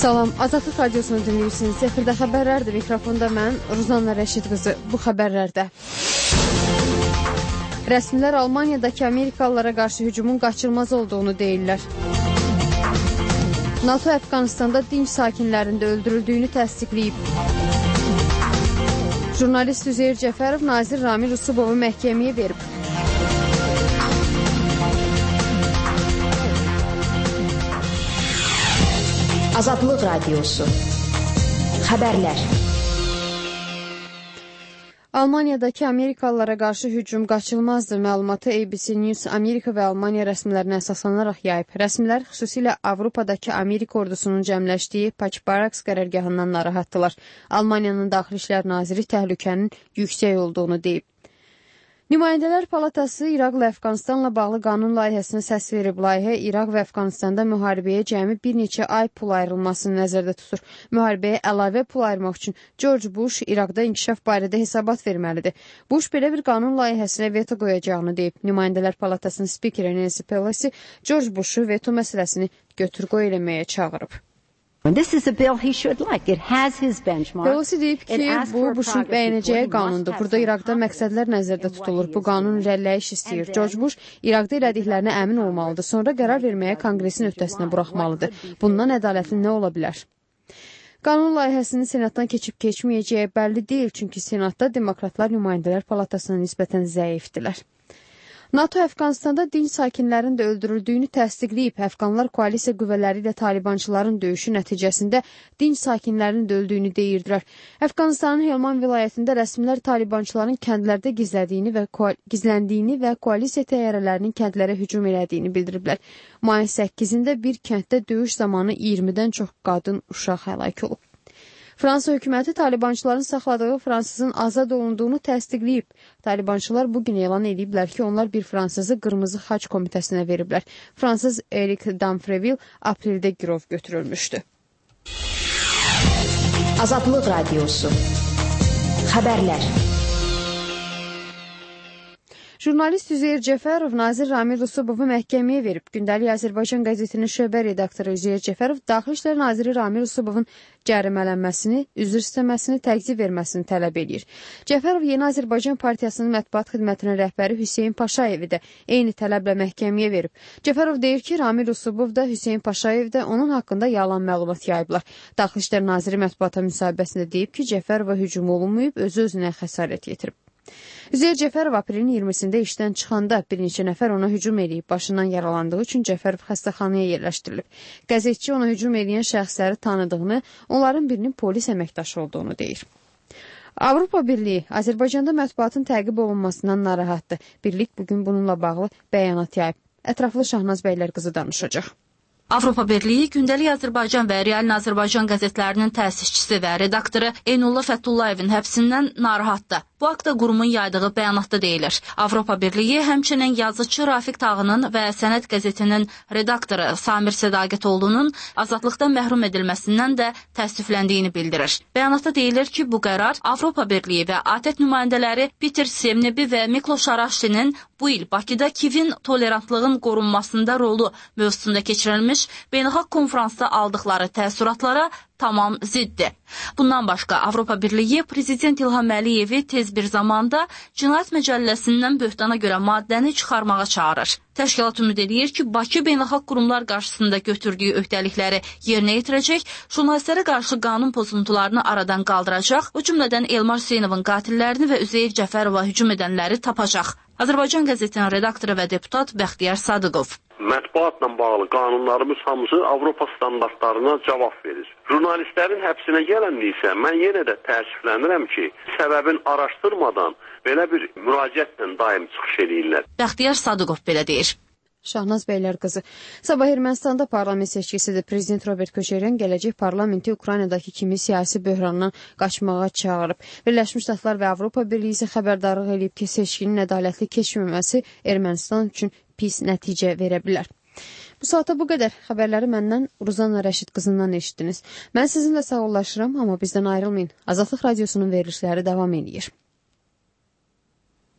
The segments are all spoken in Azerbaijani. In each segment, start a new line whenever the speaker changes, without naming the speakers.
Salam, Azadlıq Radiosunu dinləyirsiniz. Efirdə xəbərlərdir. Mikrofonda mən, Ruzanna Rəşid qızı. Bu xəbərlərdə rəsmilər Almaniyadakı Amerikalılara qarşı hücumun qaçılmaz olduğunu deyirlər. NATO Əfqanistanda dinc sakinlərin də öldürüldüyünü təsdiqləyib. Jurnalist Üzeyir Cəfərov nazir Ramil Usubovu məhkəməyə verib.
Azadlıq Radiosu. Xəbərlər.
Almaniyadakı Amerikalılara qarşı hücum qaçılmazdır məlumatı ABC News Amerika və Almaniya rəsmilərinə əsaslanaraq yayıb. Rəsmilər xüsusilə Avropadakı Amerika ordusunun cəmləşdiyi Paç-Baraks qərargahından narahatdılar. Almaniyanın Daxili İşlər Naziri təhlükənin yüksək olduğunu deyib. Nümayəndələr Palatası İraqla Əfqanistanla bağlı qanun layihəsinə səs verib. Layihə İraq və Əfqanistanda müharibəyə cəmi bir neçə ay pul ayrılmasını nəzərdə tutur. Müharibəyə əlavə pul ayırmaq üçün George Bush İraqda inkişaf barədə hesabat verməlidir. Bush belə bir qanun layihəsinə veto qoyacağını deyib. Nümayəndələr Palatasının spikeri Nancy Pelosi George Bushu veto məsələsini götür-qoy eləməyə çağırıb.
This is a bill he should like. It has his benchmark.
Pelosi deyib ki, bu Bushun bəyənəcəyi qanundur. Burada İraqda məqsədlər nəzərdə tutulur. Bu qanun irəliləyiş istəyir. George Bush İraqda elədiklərinə əmin olmalıdır. Sonra qərar verməyə Konqresin öhdəsinə buraxmalıdır. Bundan ədalətli nə ola bilər? Qanun layihəsinin Senatdan keçib-keçməyəcəyi bəlli deyil, çünki Senatda Demokratlar Nümayəndələr Palatasına nisbətən zəifdilər. NATO Əfqanistanda dinc sakinlərin də öldürüldüyünü təsdiqləyib. Əfqanlar koalisiya qüvvələri ilə talibançıların döyüşü nəticəsində dinc sakinlərin də öldüyünü deyirdilər. Əfqanistanın Helmand vilayətində rəsmilər talibançıların kəndlərdə gizləndiyini və koalisiya təyyarələrinin kəndlərə hücum elədiyini bildiriblər. Mayın 8-də bir kənddə döyüş zamanı 20-dən çox qadın, uşaq həlak olub. Fransa hökuməti talibançıların saxladığı fransızın azad olunduğunu təsdiqləyib. Talibançılar bugün elan ediblər ki, onlar bir fransızı Qırmızı Xaç Komitəsinə veriblər. Fransız Erik Damfreville apreldə girov götürülmüşdü.
Azadlıq Radiosu. Xəbərlər.
Jurnalist Üzeyir Cəfərov nazir Ramil Usubovu məhkəməyə verib. Gündəlik Azərbaycan qəzetinin şöbə redaktoru Üzeyir Cəfərov Daxili İşlər naziri Ramil Usubovun cərimələnməsini, üzr istəməsini, təqzib verməsini tələb edir. Cəfərov Yeni Azərbaycan Partiyasının mətbuat xidmətinin rəhbəri Hüseyn Paşayevi də eyni tələblə məhkəməyə verib. Cəfərov deyir ki, Ramil Usubov da, Hüseyn Paşayev də onun haqqında yalan məlumat yayıblar. Daxili İşlər naziri mətbuata müsahibəsində deyib ki, Cəfərova hücum olunmayıb, özü-özünə xəsarət yetirib. Üzeyir Cəfərov aprelin 20-sində işdən çıxanda bir neçə nəfər ona hücum edib. Başından yaralandığı üçün Cəfərov xəstəxanaya yerləşdirilib. Qəzetçi ona hücum edən şəxsləri tanıdığını, onların birinin polis əməkdaşı olduğunu deyir. Avropa Birliyi Azərbaycanda mətbuatın təqib olunmasından narahatdır. Birlik bugün bununla bağlı bəyanat yayıb. Ətraflı Şahnaz Bəylərqızı danışacaq.
Avropa Birliyi gündəlik Azərbaycan və Realin Azərbaycan qəzetlərinin təsisçisi və redaktoru Eynullah Fətullayevin həbsindən narahatdır. Bu haqda qurumun yaydığı bəyanatda deyilir. Avropa Birliyi həmçinin yazıçı Rafiq Tağının və Sənəd qəzetinin redaktoru Samir Sədaqətoğlu'nun azadlıqdan məhrum edilməsindən də təəssüfləndiyini bildirir. Bəyanatda deyilir ki, bu qərar Avropa Birliyi və ATƏT nümayəndələri Peter Semnebi və Mikloş Araşdinin bu il Bakıda Kivin tolerantlığın qorunmasında rolu mövzusunda keçirilmiş beynəlxalq konferansda aldıqları təəssüratlara tamam ziddir. Bundan başqa Avropa Birliyi Prezident İlham Əliyevi tez bir zamanda Cinayət Məcəlləsindən böhtana görə maddəni çıxarmağa çağırır. Təşkilat ümid edir ki, Bakı beynəlxalq qurumlar qarşısında götürdüyü öhdəlikləri yerinə yetirəcək, jurnalistlərə qarşı qanun pozuntularını aradan qaldıracaq, o cümlədən Elmar Hüseynovun qatillərini və Üzeyir Cəfərova hücum edənləri tapacaq. Azərbaycan qəzetinin redaktoru və deputat Bəxtiyar Sadıqov.
Mətbuatla bağlı qanunlarımız hamısı Avropa standartlarına cavab verir. Jurnalistlərin həbsinə gələndə isə mən yenə də təəssüflənirəm ki, səbəbini araşdırmadan belə bir müraciətlə daim çıxış edirlər.
Bəxtiyar Sadıqov belə deyir.
Şahnaz Bəylərqızı. Sabah Ermənistanda parlament seçkisidir. Prezident Robert Köçəryan gələcək parlamenti Ukraynadakı kimi siyasi böhrandan qaçmağa çağırıb. Birləşmiş Ştatlar və Avropa Birliyi isə xəbərdarlıq edib ki, seçkinin ədalətli keçməməsi Ermənistan üçün pis nəticə verə bilər. Bu saata bu qədər. Xəbərləri məndən Ruzanna Rəşid qızından eşitdiniz. Mən sizinlə sağollaşıram, amma bizdən ayrılmayın. Azadlıq Radiosunun verilişləri davam edir.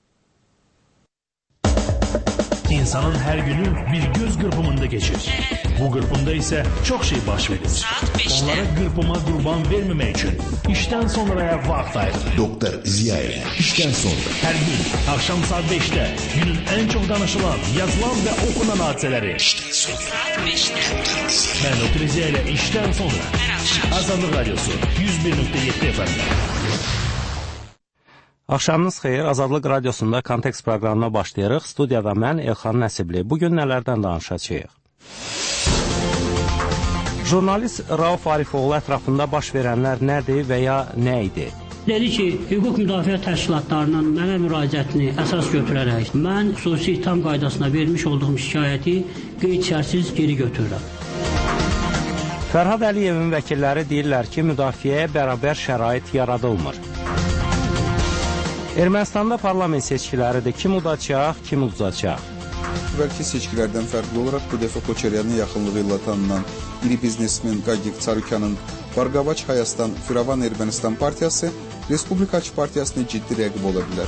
İnsanın her günü bir göz kırpımında geçir. Bu qırpımda isə çox şey baş verir. Onlara qırpıma qurban verməmək üçün işdən sonraya vaxt ayırır.
Doktor Ziyayev, işdən sonra.
Hər gün axşam saat 5-də günün ən çox danışılan, yazılan və oxunan hadisələri.
İşdən sonra.
Mən Doktor Ziyayev ilə işdən sonra. Azadlıq Radiosu 101.7 FM-də.
Axşamınız xeyir, Azadlıq Radiosunda Kontekst proqramına başlayırıq. Studiyada mən Elxan Nəsibli. Bugün nələrdən danışacağıq? Jurnalist Rauf Arifoğlu ətrafında baş verənlər nədir və ya nə idi?
Dedi ki, hüquq müdafiə təşkilatlarının mənə müraciətini əsas götürərək mən xüsusi ittiham qaydasına vermiş olduğum şikayəti qeyd-şərtsiz geri götürürəm.
Fərhad Əliyevin vəkilləri deyirlər ki, müdafiəyə bərabər şərait yaradılmır. Ermənistanda parlament seçkiləridir. Kim udacaq, kim udacaq?
Bəlkə seçkilərdən fərqli olaraq bu dəfə Koçeryanın yaxınlığı ilə tanınan iri biznesmen Qagik Çarukyanın Barqavaç Hayastan Firavan Ermənistan partiyası Respublikaçı partiyasına ciddi rəqib ola bilər.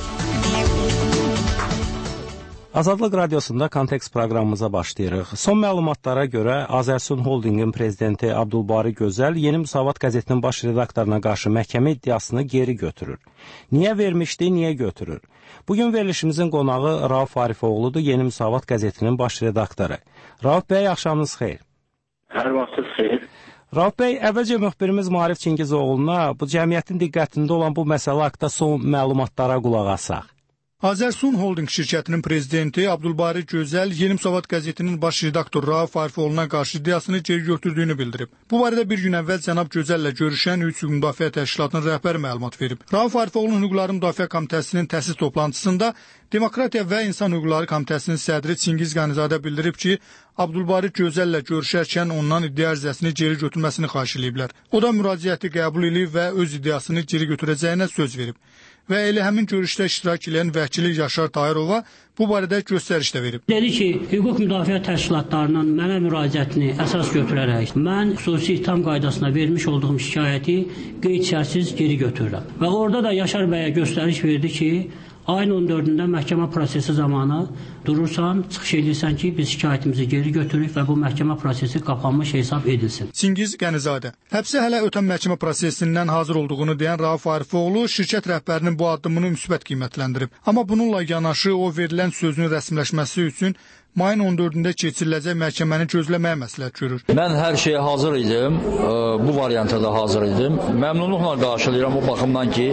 Azadlıq Radiosunda Kontekst proqramımıza başlayırıq. Son məlumatlara görə Azərsun Holdingin prezidenti Abdulbari Gözəl Yeni Müsavat qəzetinin baş redaktoruna qarşı məhkəmə iddiasını geri götürür. Niyə vermişdi, niyə götürür? Bugün verilişimizin qonağı Rauf Arifoğludur, Yeni Müsavat qəzetinin baş redaktoru. Rauf bəy, axşamınız xeyir.
Hər vaxtınız xeyir.
Rauf bəy, əvvəlcə müxbirimiz Maarif Çingizoğlu'na bu cəmiyyətin diqqətində olan bu məsələ haqqında son məlumatlara qulaq asaq.
Azərsun Holding şirkətinin prezidenti Abdulbari Gözəl Yeni Müsavat qəzetinin baş redaktoru Rauf Arifoğlu'na qarşı iddiasını geri götürdüyünü bildirib. Bu barədə bir gün əvvəl cənab Gözəllə görüşən Hüquq Müdafiə Təşkilatının rəhbəri məlumat verib. Rauf Arifoğlu'nun Hüquqları Müdafiə Komitəsinin təsis toplantısında Demokratiya və İnsan Hüquqları Komitəsinin sədri Çingiz Qənizadə bildirib ki, Abdulbari Gözəllə görüşərkən ondan iddia ərizəsini geri götürməsini xahiş ediblər. O da müraciəti qəbul edib və öz iddiasını geri götürəcəyinə söz verib. Və elə həmin görüşdə iştirak edən vəkili Yaşar Tahirova bu barədə göstəriş də verib.
Dedi ki, hüquq müdafiə təşkilatlarının mənə müraciətini əsas götürərək mən xüsusi ittiham qaydasına vermiş olduğum şikayəti qeyd-şərtsiz geri götürürəm. Və orada da Yaşar bəyə göstəriş verdi ki, ayın 14-də məhkəmə prosesi zamanı durursan, çıxış edirsən ki, biz şikayətimizi geri götürürük və bu məhkəmə prosesi qapanmış hesab edilsin.
Çingiz Qənizadə. Həbsə hələ ötən məhkəmə prosesindən hazır olduğunu deyən Rauf Arifoğlu şirkət rəhbərinin bu addımını müsbət qiymətləndirib. Amma bununla yanaşı o verilən sözün rəsmiləşməsi üçün mayın 14-də keçiriləcək məhkəməni gözləməyə məsləhət görür.
Mən hər şeyə hazır idim, bu varianta da hazır idim. Məmnunluqla qarşılayıram o baxımdan ki,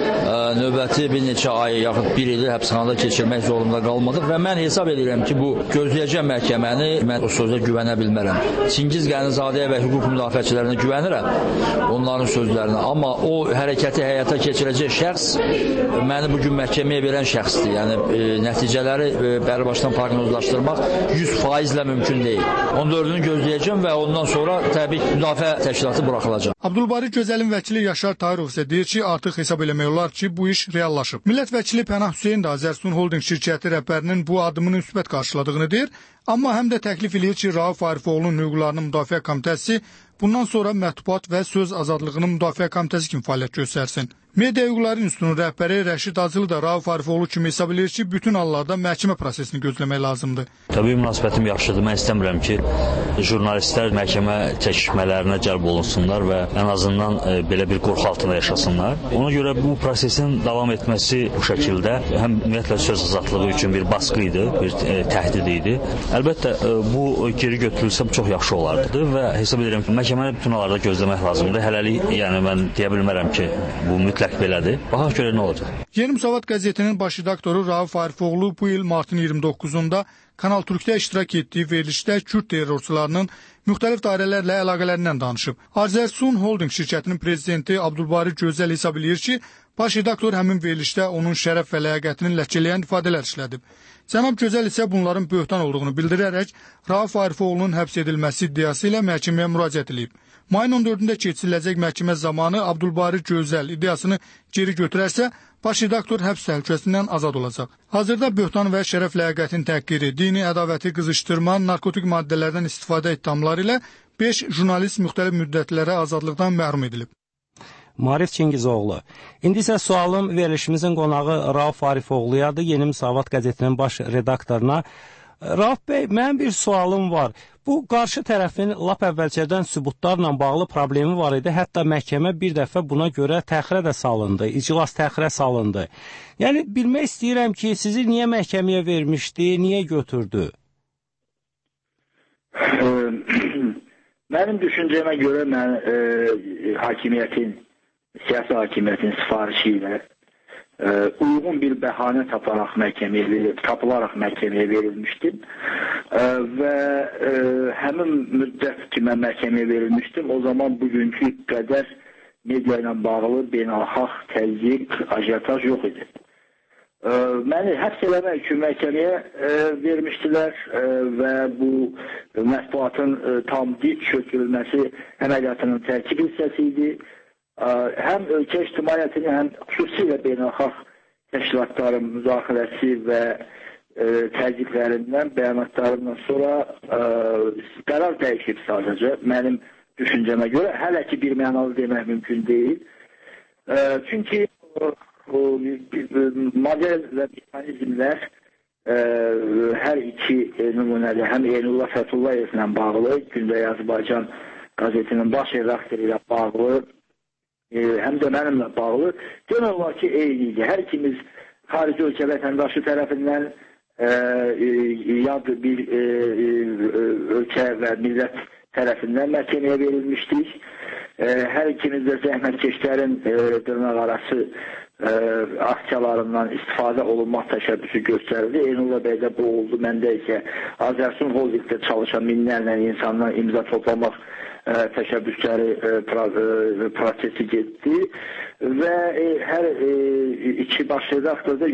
növbəti bir neçə ay, yaxud bir ili həbsxanada keçirmək zorunda qalmadıq və mən hesab edirəm ki, bu gözləyəcək məhkəməni mən o sözə güvənə bilmərəm. Çingiz Qənizadəyə və hüquq müdafiəçilərinə güvənirəm, onların sözlərinə. Amma o hərəkəti həyata keçirəcək şəxs məni bugün məhkəməyə verən şəxsdir. Yəni, nəticələri bəri başdan proqnozlaşdırmaq 100%-lə mümkün deyil. 14-ünü gözləyəcəm və ondan sonra təbii müdafiə təşkilatı buraxılacaq.
Abdulbari Gözəlin vəkili Yaşar Tahirov isə deyir ki, artıq hesab eləmək olar ki, bu iş reallaşıb. Millət vəkili Pənah Hüseyn də Azərsun Holding şirkəti rəhbərinin bu addımını müsbət qarşıladığını deyir, amma həm də təklif edir ki, Rauf Arifoğlu'nun Hüquqlarının Müdafiə Komitəsi bundan sonra Mətbuat və Söz Azadlığının Müdafiə Komitəsi kimi fəaliyyət göstərsin. Media Hüquqları İnstitutunun rəhbəri Rəşid Acılı da Rauf Arifoğlu kimi hesab edir ki, bütün hallarda məhkəmə prosesini gözləmək lazımdır.
Təbii münasibətim yaxşıdır. Mən istəmirəm ki, jurnalistlər məhkəmə çəkişmələrinə cəlb olunsunlar və ən azından belə bir qorxu altında yaşasınlar. Ona görə bu prosesin davam etməsi bu şəkildə həm ümumiyyətlə söz azadlığı üçün bir baskı idi, bir təhdid idi. Əlbəttə, bu geri götürülsə çox yaxşı olardı və hesab edirəm ki, məhkəməni bütün hallarda gözləmək lazımdır. Hələlik, yəni mən deyə bilmərəm ki, bu mütləq belədir. Baxaq görə nə olacaq.
Yeni Müsavat qəzetinin baş redaktoru Rauf Arifoğlu bu il martın 29-unda Kanal Türkdə iştirak etdiyi verilişdə Kürd terrorçularının müxtəlif dairələrlə əlaqələrindən danışıb. Azərsun Holding şirkətinin prezidenti Abdulbari Gözəl hesab edir ki, baş redaktor həmin verilişdə onun şərəf və ləyaqətini ləkələyən ifadələr işlədib. Cənab Gözəl isə bunların böhtan olduğunu bildirərək Rauf Arifoğlu'nun həbs edilməsi iddiası ilə məhkəməyə müraciət edib. Mayın 14-də keçiriləcək məhkəmə zamanı Abdulbari Gözəl iddiasını geri götürərsə, baş redaktor həbs təhlükəsindən azad olacaq. Hazırda böhtan və şərəf ləyaqətin təhqiri, dini ədavəti qızışdırma, narkotik maddələrdən istifadə ittihamları ilə 5 jurnalist müxtəlif müddətlərə azadlıqdan məhrum edilib.
Maarif Çingizoğlu. İndi isə sualım verilişimizin qonağı Rauf Arifoğlu'yadır, Yeni Müsavat qəzetinin baş redaktoruna. Rauf bəy, mənim bir sualım var. Bu qarşı tərəfin lap əvvəlcədən sübutlarla bağlı problemi var idi. Hətta məhkəmə bir dəfə buna görə təxirə də salındı, iclas təxirə salındı. Yəni bilmək istəyirəm ki, sizi niyə məhkəməyə vermişdi, niyə götürdü?
Mənim düşüncəmə görə mən siyasi hakimiyyətin sifarişi ilə uyğun bir bəhanə tapılaraq məhkəməyə verilmişdim və həmin müddət ki, mən məhkəməyə verilmişdim, o zaman bugünkü qədər media ilə bağlı beynəlxalq təzyiq, ajiyataj yox idi. Məni həbs eləmək üçün məhkəməyə vermişdilər və bu mətbuatın tam dik çökülməsi əməliyyatının tərkib hissəsi idi. Həm ölkə ictimaiyyətinin, həm xüsusilə beynəlxalq təşkilatların müdaxiləsi və təzyiqlərindən, bəyanatlarından sonra qərar dəyişib sadəcə. Mənim düşüncəmə görə hələ ki bir mənalı demək mümkün deyil. Çünki model və mexanizmlər hər iki nümunədə həm Eynullah Fətullayevlə bağlı, Gündəlik Azərbaycan qəzetinin baş redaktoru ilə bağlı, həm də mənimlə bağlı genel olaraq ki, eyni idi. Hər ikimiz xarici ölkə vətəndaşı tərəfindən yad bir ölkə və millət tərəfindən məhkəməyə verilmişdik. Hər ikimiz də zəhmətkeşlərin dırnaq arası aksiyalarından istifadə olunmaq təşəbbüsü göstərildi. Eynullah bəydə bu oldu. Məndə isə Azərsun Holdingdə çalışan minlərlə insandan imza toplamaq təşəbbüsləri prosesi getdi və hər iki baş redaktorda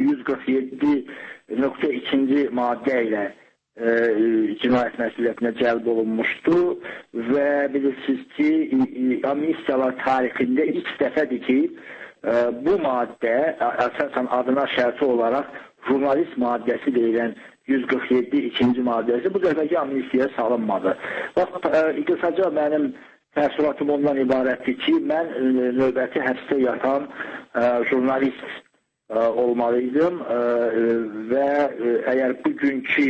147.2-ci maddə ilə cinayət məsuliyyətinə cəlb olunmuşdu və bilirsiniz ki, amnistiyalar tarixində ilk dəfədir ki, bu maddə əsasən adına şərti olaraq jurnalist maddəsi deyilən 147-2-ci maddəsi bu dəfəki amnistiyaya salınmadı. Qısaca mənim təəssüratım ondan ibarətdir ki, mən növbəti həbsdə yatan jurnalist olmalıydım və əgər bugünkü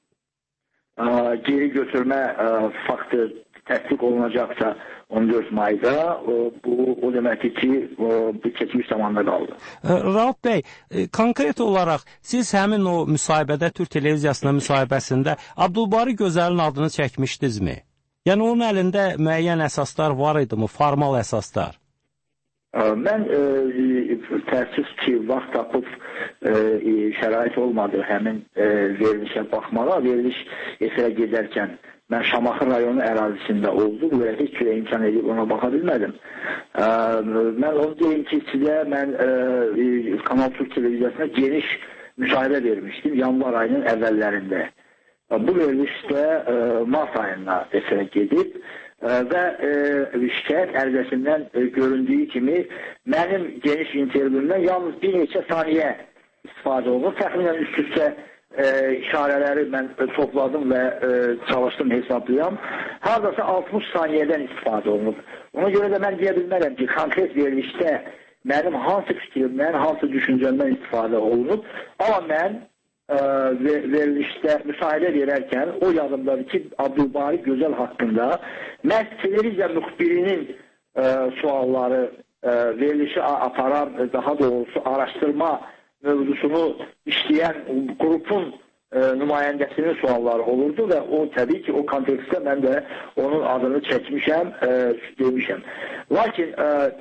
geri götürmə faktı təsdiq olunacaqsa 14 mayda, bu o deməkdir ki, bu keçmiş zamanda qaldı.
Rauf bəy, konkret olaraq siz həmin o müsahibədə, Türk televiziyasının müsahibəsində Abdulbari Gözəlin adını çəkmişdinizmi? Yəni onun əlində müəyyən əsaslar var idi mi, formal əsaslar?
Mən təəssüf ki, vaxt tapıb şərait olmadı həmin verilişə baxmağa. Veriliş efirə gedərkən mən Şamaxı rayonu ərazisində oldu və heç cürə imkan edib ona baxa bilmədim. Mən onu deyim ki, sizə mən Kanal Türk televiziyasına geniş müsahibə vermişdim yanvar ayının əvvəllərində. Bu verilişdə mart ayında efirə gedib və şikayət ərizəsindən göründüyü kimi mənim geniş intervyumdan yalnız bir neçə saniyə istifadə olunur. Təxminən üst-üstə işarələri mən topladım və çalışdım hesablayam. Haradasa 60 saniyədən istifadə olunub. Ona görə də mən deyə bilmərəm ki, konkret verilişdə mənim hansı fikrimdən, hansı düşüncəmdən istifadə olunub. Amma mən verilişdə müsahibə verərkən o yadımdadır ki, Abdulbari Gözəl haqqında məhz televiziya müxbirinin sualları verilişi aparan, daha doğrusu araşdırma mövzusunu işləyən qrupun nümayəndəsinin sualları olurdu və o təbii ki, o kontekstdə mən də onun adını çəkmişəm, demişəm. Lakin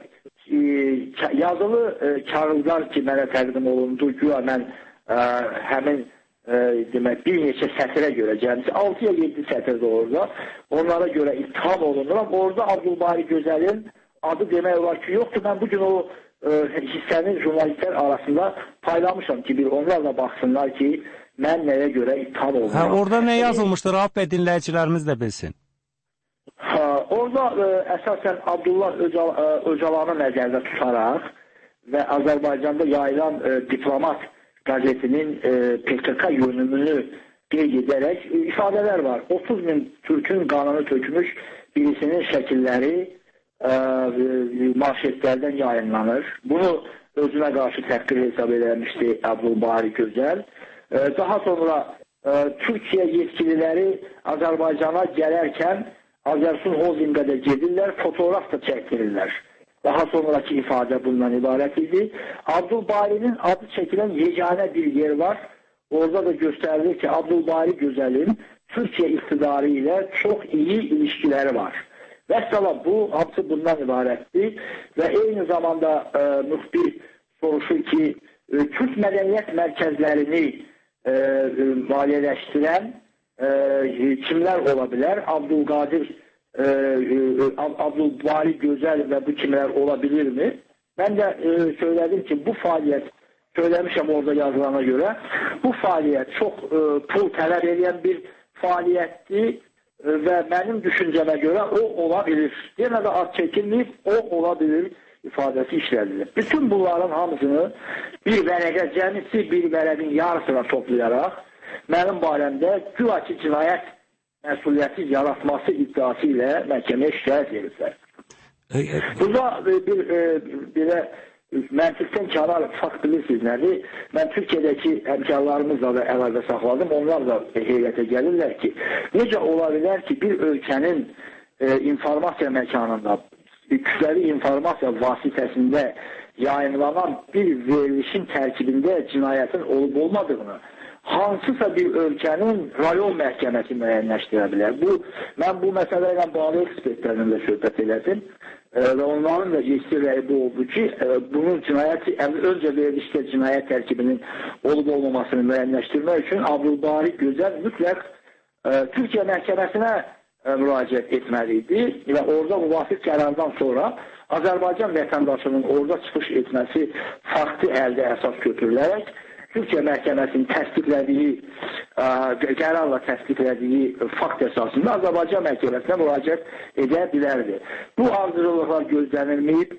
yazılı kağızlar ki, mənə təqdim olundu, güya mən həmin demək, bir neçə sətrə görə gəlmişsə, 6-ya 7 sətirdə orada, onlara görə ittiham olunuram. Orada Abdulbari Gözəlin adı demək olar ki, yoxdur. Mən bugün o hissəni jurnalistlər arasında paylamışam ki, bir onlarla baxsınlar ki, mən nəyə görə ittiham olunuram.
Orada nə yazılmışdır, Rauf bəy, dinləyicilərimiz də bilsin.
Orada əsasən Abdullah Öcalanı nəzərdə tutaraq və Azərbaycanda yayılan diplomat qəzetinin PKK yönümünü qeyd edərək ifadələr var. 30 min Türkün qanını tökmüş birisinin şəkilləri manşetlərdən yayınlanır. Bunu özünə qarşı təhqir hesab edilmişdi Abdulbari Gözəl. Daha sonra Türkiyə yetkililəri Azərbaycana gələrkən Azərsun Holdinqə də gedirlər, fotoğraf da çəkdirirlər. Daha sonraki ifadə bundan ibarət idi. Abdulbarinin adı çəkilən yeganə bir yer var. Orada da göstərilir ki, Abdulbari Gözəlin Türkiyə iqtidarı ilə çox iyi ilişkiləri var. Vəssalam, bu hamısı bundan ibarətdir və eyni zamanda müxbir soruşur ki, Türk mədəniyyət mərkəzlərini maliyyələşdirən kimlər ola bilər? Abdulbari Gözəl və bu kimlər ola bilirmi? Mən də söylədim ki, bu fəaliyyət, söyləmişəm orada yazılana görə, bu fəaliyyət çox pul tələb edən bir fəaliyyətdir və mənim düşüncəmə görə o ola bilir. Yenə də ad çəkilməyib, o ola bilir ifadəsi işlədilir. Bütün bunların hamısını bir vərəqə cəmisi, bir vərəqin yarısına toplayaraq mənim barəmdə güya ki cinayət məsuliyyətsiz yaratması iddiası ilə məhkəməyə şikayət ediblər. Burada bir məntiqdən kənar fakt bilirsiniz nədir? Mən Türkiyədəki həmkarlarımızla da əlaqə saxladım. Onlar da heyətə gəlirlər ki, necə ola bilər ki, bir ölkənin informasiya məkanında, kütləvi informasiya vasitəsində yayınlanan bir verilişin tərkibində cinayətin olub-olmadığını hansısa bir ölkənin rayon məhkəməsi müəyyənləşdirə bilər. Mən bu məsələ ilə bağlı ekspertlərlə də söhbət elədim. Və onların da yeksi rəyi bu oldu ki, bunun öncə verilişdə cinayət tərkibinin olub-olmamasını müəyyənləşdirmək üçün Abdulbari Gözəl mütləq Türkiyə məhkəməsinə müraciət etməli idi və orada müvafiq qərardan sonra Azərbaycan vətəndaşının orada çıxış etməsi faktı əldə əsas götürülərək Türkiyə məhkəməsinin təsdiqlədiyi, qərarla təsdiqlədiyi fakt əsasında Azərbaycan məhkəməsinə müraciət edə bilərdi. Bu arzuculuqlar gözlənilməyib,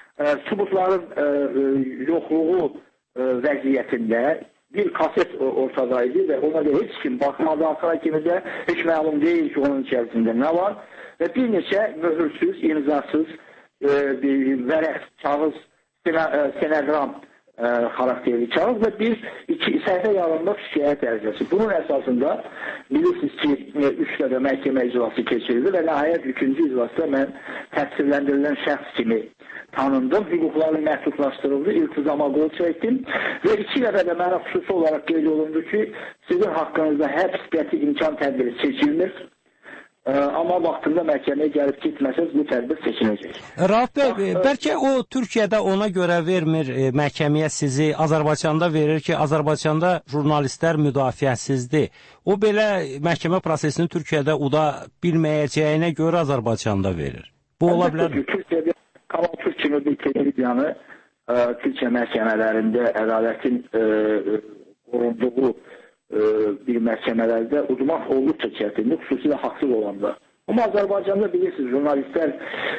sübutların yoxluğu vəziyyətində bir kaset ortadaydı və ona da heç kim baxmadı, axıra kimi də heç məlum deyil ki, onun içərisində nə var və bir neçə möhürsüz, imzasız vərəq, kağız, stenoqram xarakterli kağız və iki səhifə yarımlıq şikayət ərizəsi. Bunun əsasında bilirsiniz ki, 3 dəfə məhkəmə iclası keçirildi və nəhayət 3-cü iclasda mən təqsirləndirilən şəxs kimi tanındım, hüquqlarım məhdudlaşdırıldı, iltizama qol çəkdim və 2 dəfə də mənə xüsusi olaraq qeyd olundu ki, sizin haqqınızda həbs qəti imkan tədbiri seçilmir. Amma vaxtında məhkəməyə gəlib getməsəz bu tədbir seçiləcək.
Rauf bəy, bəlkə o Türkiyədə ona görə vermir məhkəməyə sizi, Azərbaycanda verir ki, Azərbaycanda jurnalistlər müdafiəsizdir. O belə məhkəmə prosesini Türkiyədə uda bilməyəcəyinə görə Azərbaycanda verir. Bu ola bilərmi?
Türkiyədə Kanal Türk kimi bir televiziyanı Türkiyə məhkəmələrində ədalətin qorunduğu bir məhkəmələrdə udmaq olduqca çətindir, xüsusilə haqsız olanda. Amma Azərbaycanda bilirsiniz, jurnalistlər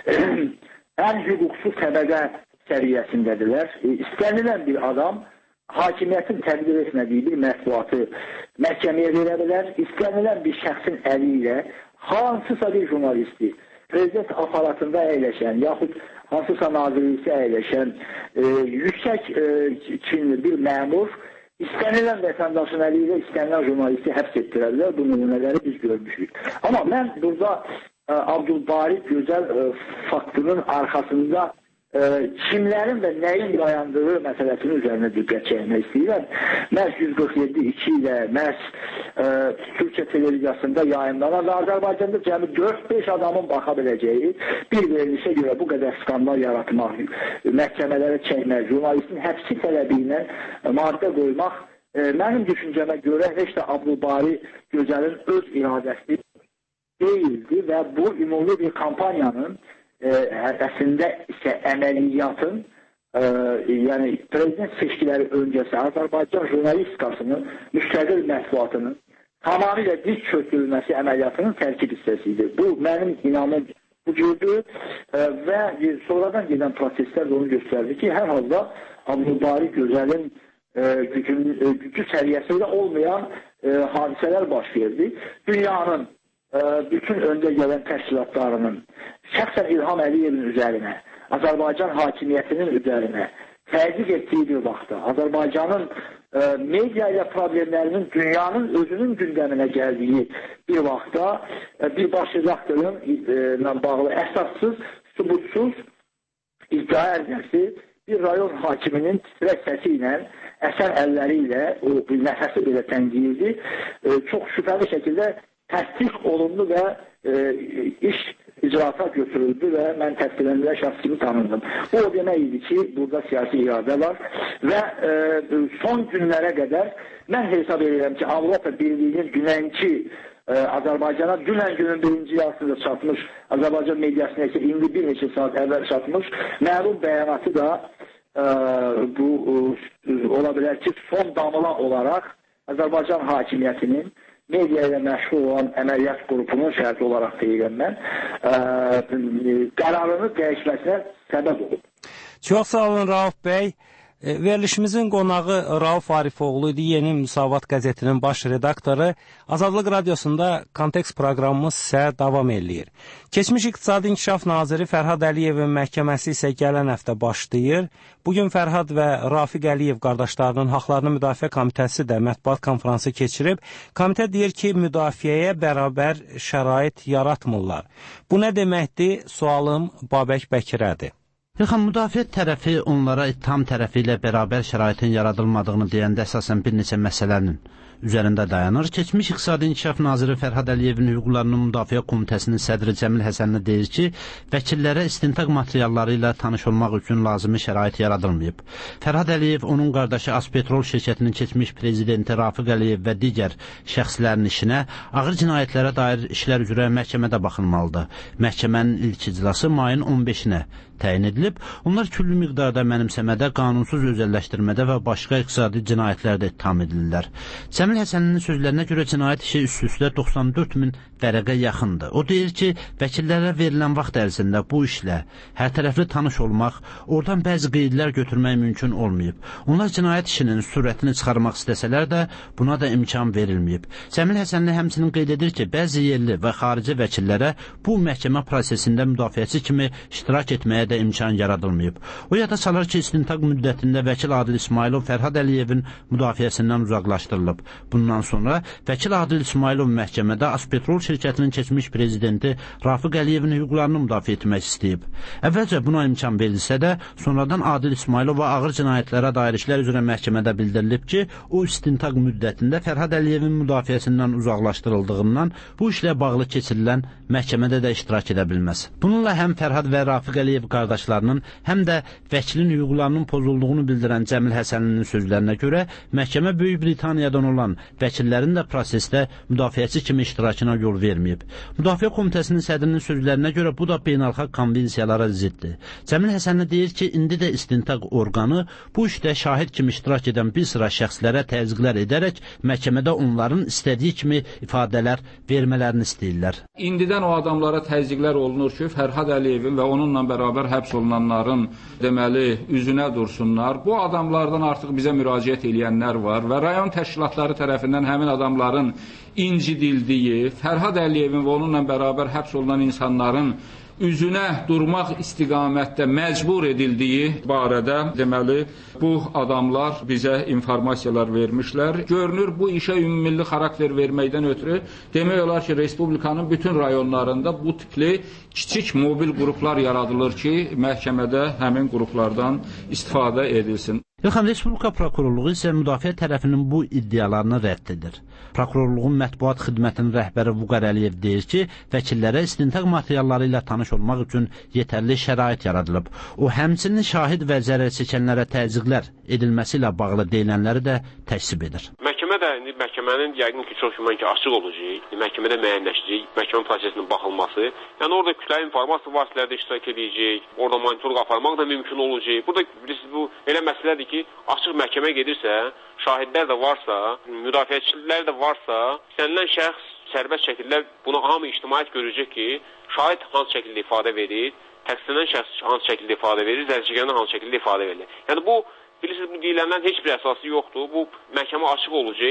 ən hüquqsuz təbəqə səviyyəsindədirlər. İstənilən bir adam hakimiyyətin tədbir etmədiyi bir mətbuatı məhkəməyə verə bilər. İstənilən bir şəxsin əli ilə hansısa bir jurnalisti prezident aparatında əyləşən, yaxud hansısa nazirlikdə əyləşən yüksək çinli bir məmur İstənilən vətəndaşın əli ilə istənilən jurnalisti həbs etdirərlər. Bu nümunələri biz görmüşük. Amma mən burada Abdulbari Gözəl faktının arxasında kimlərin və nəyin dayandığı məsələsinin üzərində diqqət çəkmək istəyirəm. Məhz 147-2 ilə məhz Türkiyə televiziyasında yayınlanan və Azərbaycanda cəmi 4-5 adamın baxa biləcəyi bir verilişə görə bu qədər skandal yaratmaq, məhkəmələrə çəkmək, jurnalistin həbsi tələbi ilə maddə qoymaq mənim düşüncəmə görə heç də Abdulbari Gözəlin öz iradəsi deyildi və bu ümumi bir kampaniyanın əslində isə əməliyyatın, yəni prezident seçkiləri öncəsi Azərbaycan jurnalistikasının, müstəqil mətbuatının tamamilə diz çökdürülməsi əməliyyatının tərkib hissəsidir. Bu, mənim inamım bu cürdür və sonradan gedən proseslər onu göstərdi ki, hər halda Abdulbari Gözəlin gücü səviyyəsində olmayan hadisələr baş verdi. Dünyanın bütün öndə gələn təşkilatlarının şəxsən İlham Əliyevin üzərinə, Azərbaycan hakimiyyətinin üzərinə təzyiq etdiyi bir vaxtda, Azərbaycanın media ilə problemlərinin dünyanın özünün gündəminə gəldiyi bir vaxtda bir baş redaktorla bağlı əsassız, sübutsuz iddia ərizəsi bir rayon hakiminin titrək səsi ilə, əsən əlləri ilə, o nəfəsi belə tənqidi, çox şübhəli şəkildə təsdiq olundu və iş icraata götürüldü və mən təsdiqləndirən şəxs kimi tanındım. Bu o demək idi ki, burada siyasi iradə var və son günlərə qədər mən hesab edirəm ki, Avropa Birliyinin dünənki Azərbaycana dünən günün birinci yarısında çatmış, Azərbaycan mediasına isə indi bir neçə saat əvvəl çatmış, məlum bəyanatı da bu ola bilər ki, son damla olaraq Azərbaycan hakimiyyətinin media ilə məşğul olan əməliyyat qrupunun şərti olaraq deyirəm mən, qərarını dəyişməsinə səbəb olub.
Çox sağ olun Rauf bəy. Verilişimizin qonağı Rauf Arifoğlu idi, Yeni Müsavat qəzetinin baş redaktoru. Azadlıq Radiosunda Kontekst proqramımız isə davam eləyir. Keçmiş İqtisadi İnkişaf Naziri Fərhad Əliyevin məhkəməsi isə gələn həftə başlayır. Bugün Fərhad və Rafiq Əliyev qardaşlarının Haqlarını Müdafiə Komitəsi də mətbuat konfransı keçirib. Komitə deyir ki, müdafiəyə bərabər şərait yaratmırlar. Bu nə deməkdir? Sualım Babək Bəkirədir.
Müdafiə tərəfi onlara ittiham tərəfi ilə bərabər şəraitin yaradılmadığını deyəndə əsasən bir neçə məsələnin üzərində dayanır. Keçmiş İqtisadi İnkişaf Naziri Fərhad Əliyevin Hüquqlarının Müdafiə Komitəsinin sədri Cəmil Həsənli deyir ki, vəkillərə istintaq materialları ilə tanış olmaq üçün lazımi şərait yaradılmayıb. Fərhad Əliyev, onun qardaşı Azpetrol şirkətinin keçmiş prezidenti Rafiq Əliyev və digər şəxslərin işinə ağır cinayətlərə dair işlər üzrə məhkəmədə baxılmalıdır. Məhkəmənin ilk iclası mayın 15-nə təyin edilib. Onlar küllü miqdarda mənimsəmədə, qanunsuz özəlləşdirmədə və başqa iqtisadi cinayətlərdə ittiham edilirlər. Cəmil Həsənlinin sözlərinə görə cinayət işi üst-üstə 94 min vərəqə yaxındır. O deyir ki, vəkillərə verilən vaxt ərzində bu işlə hərtərəfli tanış olmaq, oradan bəzi qeydlər götürmək mümkün olmayıb. Onlar cinayət işinin sürətini çıxarmaq istəsələr də buna da imkan verilməyib. Cəmil Həsənli həmçinin qeyd edir ki, bəzi yerli və xarici vəkillərə bu məhkəmə prosesində müdafiəçi kimi iştirak etməyə də imkan yaradılmayıb. O yada salır ki, istintaq müddətində vəkil Adil İsmailov Fərhad Əliyevin müdafiəsindən uzaqlaşdırılıb. Bundan sonra vəkil Adil İsmailov məhkəmədə Azpetrol şirkətinin keçmiş prezidenti Rafiq Əliyevin hüquqlarını müdafiə etmək istəyib. Əvvəlcə buna imkan verilsə də, sonradan Adil İsmailova ağır cinayətlərə dair işlər üzrə məhkəmədə bildirilib ki, o istintaq müddətində Fərhad Əliyevin müdafiəsindən uzaqlaşdırıldığından bu işlə bağlı keçirilən məhkəmədə də iştirak edə bilməz. Bununla həm Fərhad və Rafiq Əliyev qardaşlarının, həm də vəkilin hüquqlarının pozulduğunu bildirən Cəmil Həsənlinin sözlərinə görə məhkəmə Böyük Britaniyadan olan vəkillərin də prosesdə müdafiəçi kimi iştirakına yol verməyib. Müdafiə Komitəsinin sədrinin sözlərinə görə bu da beynəlxalq konvensiyalara ziddir. Cəmil Həsənli deyir ki, indi də istintaq orqanı bu işdə şahid kimi iştirak edən bir sıra şəxslərə təzyiqlər edərək məhkəmədə onların istədiyi kimi ifadələr vermələrini istəyirlər.
İndidən o adamlara təzyiqlər olunur ki, Fərhad Əliyevin və onunla bərabər həbs olunanların deməli üzünə dursunlar. Bu adamlardan artıq bizə müraciət edənlər var və rayon təşkilatları tərəfindən həmin adamların incidildiyi, Fərhad Əliyevin və onunla bərabər həbs olunan insanların üzünə durmaq istiqamətdə məcbur edildiyi barədə deməli bu adamlar bizə informasiyalar vermişlər. Görünür bu işə ümummilli xarakter verməkdən ötürü demək olar ki, Respublikanın bütün rayonlarında bu tipli kiçik mobil qruplar yaradılır ki, məhkəmədə həmin qruplardan istifadə edilsin.
Respublika Prokurorluğu isə müdafiə tərəfinin bu iddialarını rədd edir. Prokurorluğun mətbuat xidmətinin rəhbəri Vüqar Əliyev deyir ki, vəkillərə istintaq materialları ilə tanış olmaq üçün yetərli şərait yaradılıb. O, həmçinin şahid və zərər çəkənlərə təzyiqlər edilməsi ilə bağlı deyilənləri də təksib edir.
Məhkəmənin yəqin ki, çox güman ki, açıq olacaq, məhkəmədə müəyyənləşəcək, məhkəmə prosesinin baxılması, yəni orada kütləvi informasiya vasitələrdə iştirak edəcək, orada monitorluq aparmaq da mümkün olacaq. Burada bu elə məsələdir ki, açıq məhkəmə gedirsə, şahidlər də varsa, müdafiəçilər də varsa, istənilən şəxs sərbəst şəkildə bunu hamı ictimaiyyət görəcək ki, şahid hansı şəkildə ifadə verir, təqsirlənən şəxs hansı şəkildə ifadə verir, zərərçəkən hansı şəkildə ifadə verilir. Yəni bu, bilirsiniz, bu deyilənlərin heç bir əsası yoxdur. Bu məhkəmə açıq olacaq.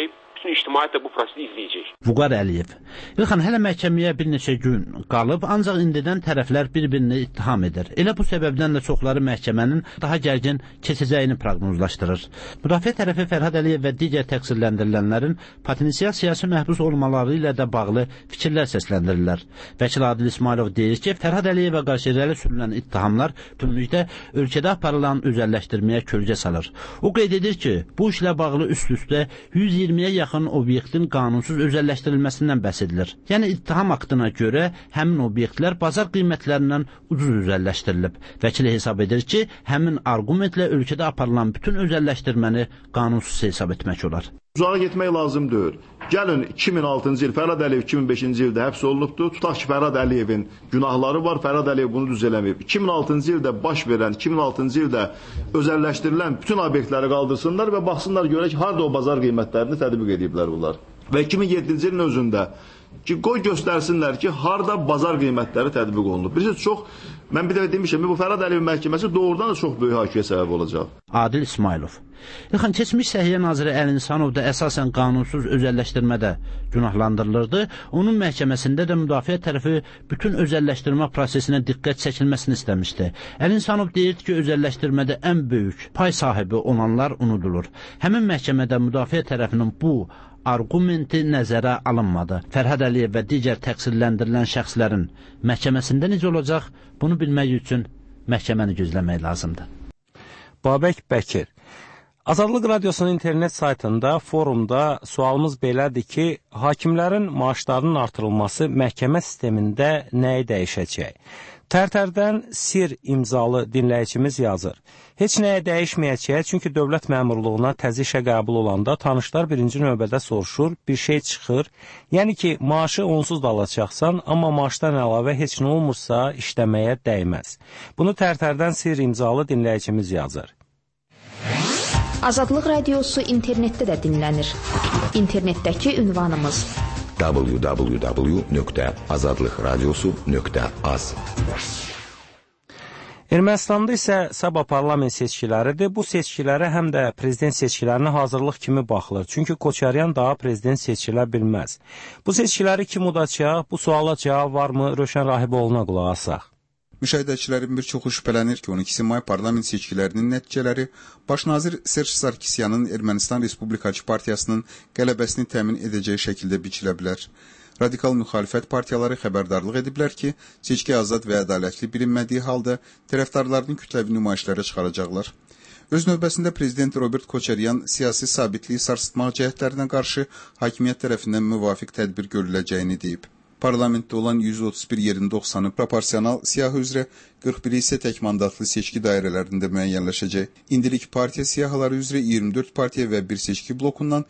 bütün ictimaiyyət də bu prosesi izləyəcək.
Vüqar Əliyev. İlxan, hələ məhkəməyə bir neçə gün qalıb, ancaq indidən tərəflər bir-birini ittiham edir. Elə bu səbəbdən də çoxları məhkəmənin daha gərgin keçəcəyini proqnozlaşdırır. Müdafiə tərəfi Fərhad Əliyev və digər təqsirləndirilənlərin potensial siyasi məhbus olmaları ilə də bağlı fikirlər səsləndirirlər. Vəkil Adil İsmailov deyir ki, Fərhad Əliyevə qarşı irəli sürülən ittihamlar bütünlükdə ölkədə aparılan özəlləşdirməyə kölgə salır. O qeyd edir ki, bu işlə bağlı üst-üstə 120-yə yaxın obyektin qanunsuz özəlləşdirilməsindən bəhs edilir. Yəni, ittiham aktına görə həmin obyektlər bazar qiymətlərindən ucuz özəlləşdirilib. Vəkil hesab edir ki, həmin arqumentlə ölkədə aparılan bütün özəlləşdirməni qanunsuz hesab etmək olar.
Uzağa getmək lazım deyil. Gəlin 2006-cı il Fərhad Əliyev 2005-ci ildə həbs olunubdur. Tutaq ki, Fərhad Əliyevin günahları var, Fərhad Əliyev bunu düz eləməyib. 2006-cı ildə baş verən, 2006-cı ildə özəlləşdirilən bütün obyektləri qaldırsınlar və baxsınlar görək harda o bazar qiymətlərini tətbiq ediblər bunlar. Və 2007-ci ilin özündə ki, qoy göstərsinlər ki, harda bazar qiymətləri tətbiq olunub. Birisi mən bir də demişəm, bu Fərhad Əliyev məhkəməsi doğrudan da çox böyük hakiyə səbəb olacaq.
Adil İsmailov. İlxan, keçmiş Səhiyyə Naziri Əli İnsanov da əsasən qanunsuz özəlləşdirmədə günahlandırılırdı. Onun məhkəməsində də müdafiə tərəfi bütün özəlləşdirmə prosesinə diqqət çəkilməsini istəmişdi. Əli İnsanov deyirdi ki, özəlləşdirmədə ən böyük pay sahibi olanlar unudulur. Həmin məhkəmədə müdafiə tərəfinin bu argumenti nəzərə alınmadı. Fərhad Əliyev və digər təqsirləndirilən şəxslərin məhkəməsində necə olacaq, bunu bilmək üçün məhkəməni gözləmək lazımdır.
Babək Bəkir. Azadlıq Radiosunun internet saytında, forumda sualımız belədir ki, hakimlərin maaşlarının artırılması məhkəmə sistemində nəyi dəyişəcək? Tərtərdən Sir imzalı dinləyicimiz yazır. Heç nəyə dəyişməyəcək, çünki dövlət məmurluğuna təzə işə qəbul olanda tanışlar birinci növbədə soruşur, bir şey çıxır. Yəni ki, maaşı onsuz da alacaqsan, amma maaşdan əlavə heç nə olmursa işləməyə dəyməz. Bunu Tərtərdən Sir imzalı dinləyicimiz yazır.
Azadlıq Radiosu internetdə də dinlənir. İnternetdəki ünvanımız www.azadlıqradiosu.az.
Ermənistanda isə sabah parlament seçkiləridir. Bu seçkilərə həm də prezident seçkilərinə hazırlıq kimi baxılır. Çünki Koçaryan daha prezident seçilə bilməz. Bu seçkiləri kim udacaq? Bu suala cavab varmı? Rövşən Rahiboğlu'na qulaq asaq.
Müşahidəçilərin bir çoxu şübhələnir ki, 12 may parlament seçkilərinin nəticələri Baş nazir Serj Sarkisyanın Ermənistan Respublikaçı Partiyasının qələbəsini təmin edəcəyi şəkildə biçilə bilər. Radikal müxalifət partiyaları xəbərdarlıq ediblər ki, seçki azad və ədalətli bilinmədiyi halda tərəfdarlarını kütləvi nümayişlərə çıxaracaqlar. Öz növbəsində prezident Robert Koçaryan siyasi sabitliyi sarsıtmaq cəhətlərinə qarşı hakimiyyət tərəfindən müvafiq tədbir görüləcəyini deyib. Parlamentdə olan 131 yerin 90-ı proporsional siyahı üzrə, 41 isə tək mandatlı seçki dairələrində müəyyənləşəcək. İndilik partiya siyahıları üzrə 24 partiya və bir seçki blokundan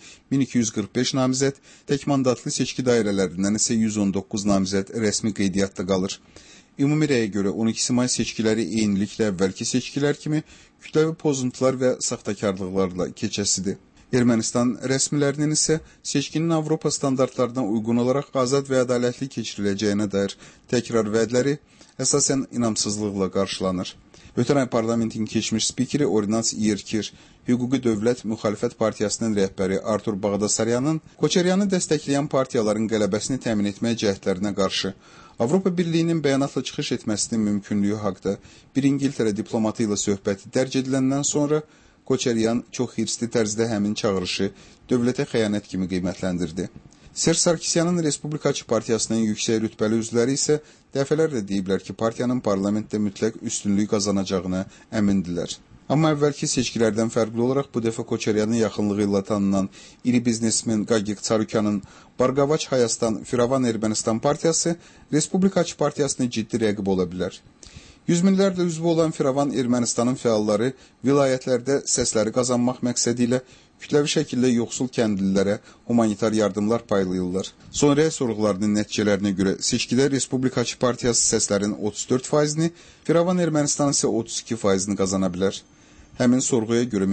1245 namizəd, tək mandatlı seçki dairələrindən isə 119 namizəd rəsmi qeydiyyatda qalır. Ümumi rəyə görə 12 may seçkiləri eyniliklə əvvəlki seçkilər kimi kütləvi pozuntular və saxtakarlıqlarla keçəsidir. Ermənistan rəsmilərinin isə seçkinin Avropa standartlarına uyğun olaraq azad və ədalətli keçiriləcəyinə dair təkrar vədləri əsasən inamsızlıqla qarşılanır. Ötən ay parlamentin keçmiş spikeri Orinaz Yerkir, Hüquqi Dövlət Müxalifət Partiyasının rəhbəri Artur Bağdasaryanın Koçaryanı dəstəkləyən partiyaların qələbəsini təmin etmək cəhdlərinə qarşı Avropa Birliyinin bəyanatla çıxış etməsinin mümkünlüyü haqda bir İngiltərə diplomatı ilə söhbəti dərc ediləndən sonra Koçaryan çox hirsli tərzdə həmin çağırışı dövlətə xəyanət kimi qiymətləndirdi. Serj Sarkisyanın Respublikaçı Partiyasının yüksək rütbəli üzvləri isə dəfələrlə deyiblər ki, partiyanın parlamentdə mütləq üstünlük qazanacağına əmindilər. Amma əvvəlki seçkilərdən fərqli olaraq bu dəfə Koçaryanın yaxınlığı ilə tanınan iri biznesmen Gagik Tsarukyanın Bargavaç Hayastan Firavan Ermənistan Partiyası Respublikaçı Partiyasına ciddi rəqib ola bilər. Yüz minlərlə üzvü olan Firavan Ermənistanın fəalları vilayətlərdə səsləri qazanmaq məqsədi ilə kütləvi şəkildə yoxsul kəndlilərə humanitar yardımlar paylayırlar. Sonraya sorğularının nəticələrinə görə seçkidə Respublikaçı Partiyası səslərin 34%-ni, Firavan Ermənistan isə 32%-ni qazana bilər. Həmin sorğuya görə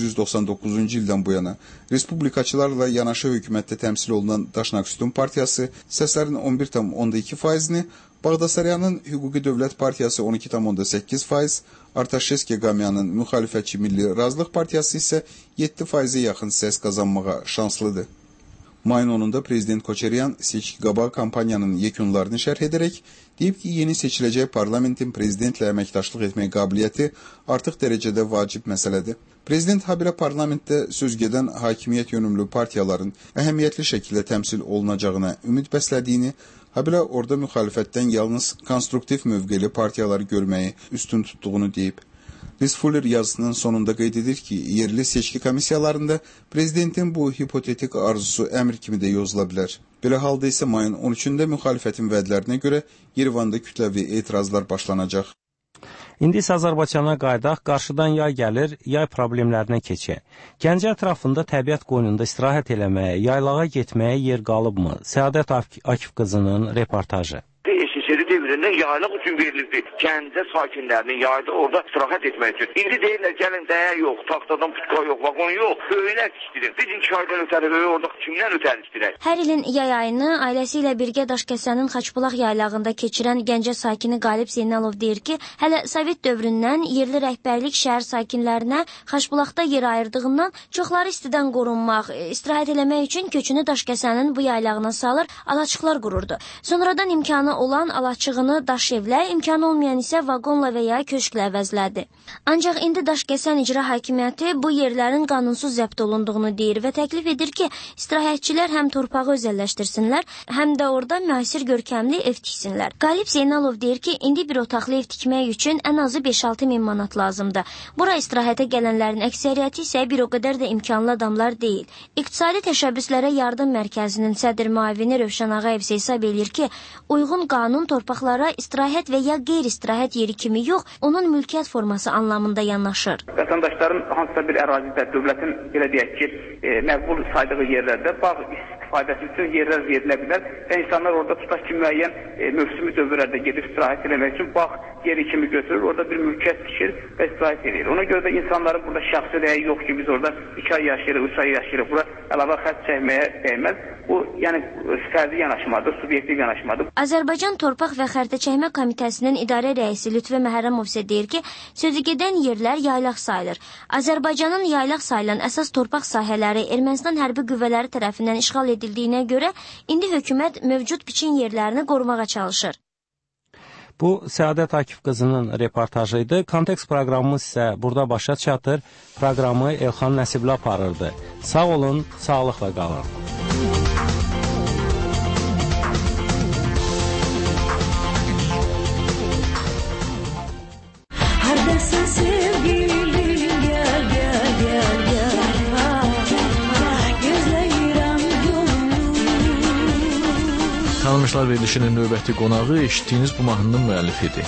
1999-cu ildən bu yana Respublikaçılarla yanaşı hökumətdə təmsil olunan Daşnaküstün Partiyası səslərin 11,2%-ni, Bağdasaryanın Hüquqi Dövlət Partiyası 12,8%, Artaşeski Qamyanın Müxalifətçi Milli Razılıq Partiyası isə 7%-ə yaxın səs qazanmağa şanslıdır. Mayın 10'unda Prezident Koçeryan seçki-qabağı kampanyanın yekunlarını şərh edərək deyib ki, yeni seçiləcək parlamentin prezidentlə əməkdaşlıq etmək qabiliyyəti artıq dərəcədə vacib məsələdir. Prezident habelə parlamentdə söz gedən hakimiyyət yönümlü partiyaların əhəmiyyətli şəkildə təmsil olunacağına ümid bəslədiyini, habelə orada müxalifətdən yalnız konstruktiv mövqeli partiyaları görməyi üstün tutduğunu deyib. Liz Fuller yazısının sonunda qeyd edir ki, yerli seçki komissiyalarında prezidentin bu hipotetik arzusu əmr kimi də yozula bilər. Belə halda isə mayın 13-də müxalifətin vədlərinə görə Yerevanda kütləvi etirazlar başlanacaq.
İndi isə Azərbaycana qayıdaq, qarşıdan yay gəlir, yay problemlərinə keçək. Gəncə ətrafında təbiət qoynunda istirahət eləməyə, yaylağa getməyə yer qalıbmı? Səadət Akif qızının reportajı.
SSR devrində yaylıq üçün verilirdi. Gəncə sakinlərinin yayda orada istirahət etmək üçün. İndi deyirlər, gəlin dəyə yox, taxtadan putka yox, vagon yox, böylər işdirir. Biz iki aydan ötəri orada kimdən ötəri işdirək?
Hər ilin yay ayını ailəsi ilə birgə Daşkəsənin Xaçbulaq yaylağında keçirən Gəncə sakini Qalib Zeynalov deyir ki, hələ Sovet dövründən yerli rəhbərlik şəhər sakinlərinə Xaçbulaqda yer ayırdığından çoxları istidən qorunmaq, istirahət eləmək üçün köçünü Daşkəsənin bu yaylağına salır, alaçıqlar qururdu. Sonradan imkanı olan alaçığını daş evlə, imkanı olmayan isə vaqonla və ya köşklə əvəzlədi. Ancaq indi Daşkəsən icra hakimiyyəti bu yerlərin qanunsuz zəbt olunduğunu deyir və təklif edir ki, istirahətçilər həm torpağı özəlləşdirsinlər, həm də orada müasir görkəmli ev tiksinlər. Qalib Zeynalov deyir ki, indi bir otaqlı ev tikmək üçün ən azı 5-6 min manat lazımdır. Bura istirahətə gələnlərin əksəriyyəti isə bir o qədər də imkanlı adamlar deyil. İqtisadi təşəbbüslərə yardım mərkəzinin sədr müavini Rövşən Ağayev isə hesab edir ki, uyğun qanun torpaqlara istirahət və ya qeyri-istirahət yeri kimi yox, onun mülkiyyət forması anlamında yanaşır.
Vətəndaşların hansısa bir ərazidə dövlətin belə deyək ki, məqbul saydığı yerlərdə bağ istifadəsi üçün yerlər verilə bilər və insanlar orada tutaq ki, müəyyən mövsümi dövrlərdə gedib istirahət eləmək üçün bağ yeri kimi götürür, orada bir mülkiyyət tikir və istirahət edir. Ona görə də insanların burada şəxsi rəyi yox ki, biz orada 2 ay yaşayırıq, 3 ay yaşayırıq, bura əlavə xərc çəkməyə dəyməz. Bu, yəni fərdi yanaşmadır, subyektiv yanaşmadır.
Azərbaycan Torpaq və Xəritəçəkmə Komitəsinin idarə rəisi Lütfə Məhərrəmov isə deyir ki, sözügedən yerlər yaylaq sayılır. Azərbaycanın yaylaq sayılan əsas torpaq sahələri Ermənistan hərbi qüvvələri tərəfindən işğal edildiyinə görə indi hökumət mövcud biçin yerlərini qorumağa çalışır.
Bu, Səadət Akif qızının reportajı idi. Kontekst proqramımız isə burada başa çatır. Proqramı Elxan Nəsibli aparırdı. Sağ olun, sağlıqla qalın.
Haradasın sevgilim, gel gel gel gel, gözləyirəm yolunu.
Tanınmışlar verilişinin növbəti qonağı eşitdiyiniz bu mahnının müəllifidir.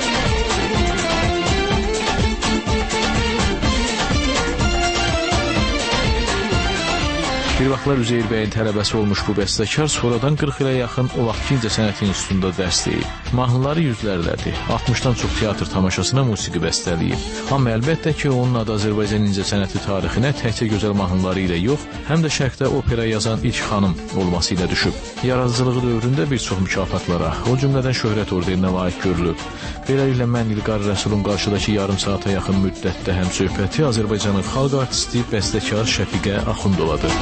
Bir vaxtlar Üzeyir bəyin tələbəsi olmuş bu bəstəkar sonradan 40 ilə yaxın o vaxt Kincə Sənət İnstitutunda dərs deyib. Mahnıları yüzlərlədir. 60-dan çox teatr tamaşasına musiqi bəstələyib. Amma əlbəttə ki, onun adı Azərbaycan incə sənəti tarixinə təkcə gözəl mahnıları ilə yox, həm də şərqdə opera yazan ilk xanım olması ilə düşüb. Yaradıcılığı dövründə bir çox mükafatlara, o cümlədən şöhrət orderinə layiq görülüb. Beləliklə mən İlqar Rəsulun qarşıdakı yarım saata yaxın müddətdə həm söhbəti Azərbaycanın xalq artisti, bəstəkar Şəfiqə Axundovadır.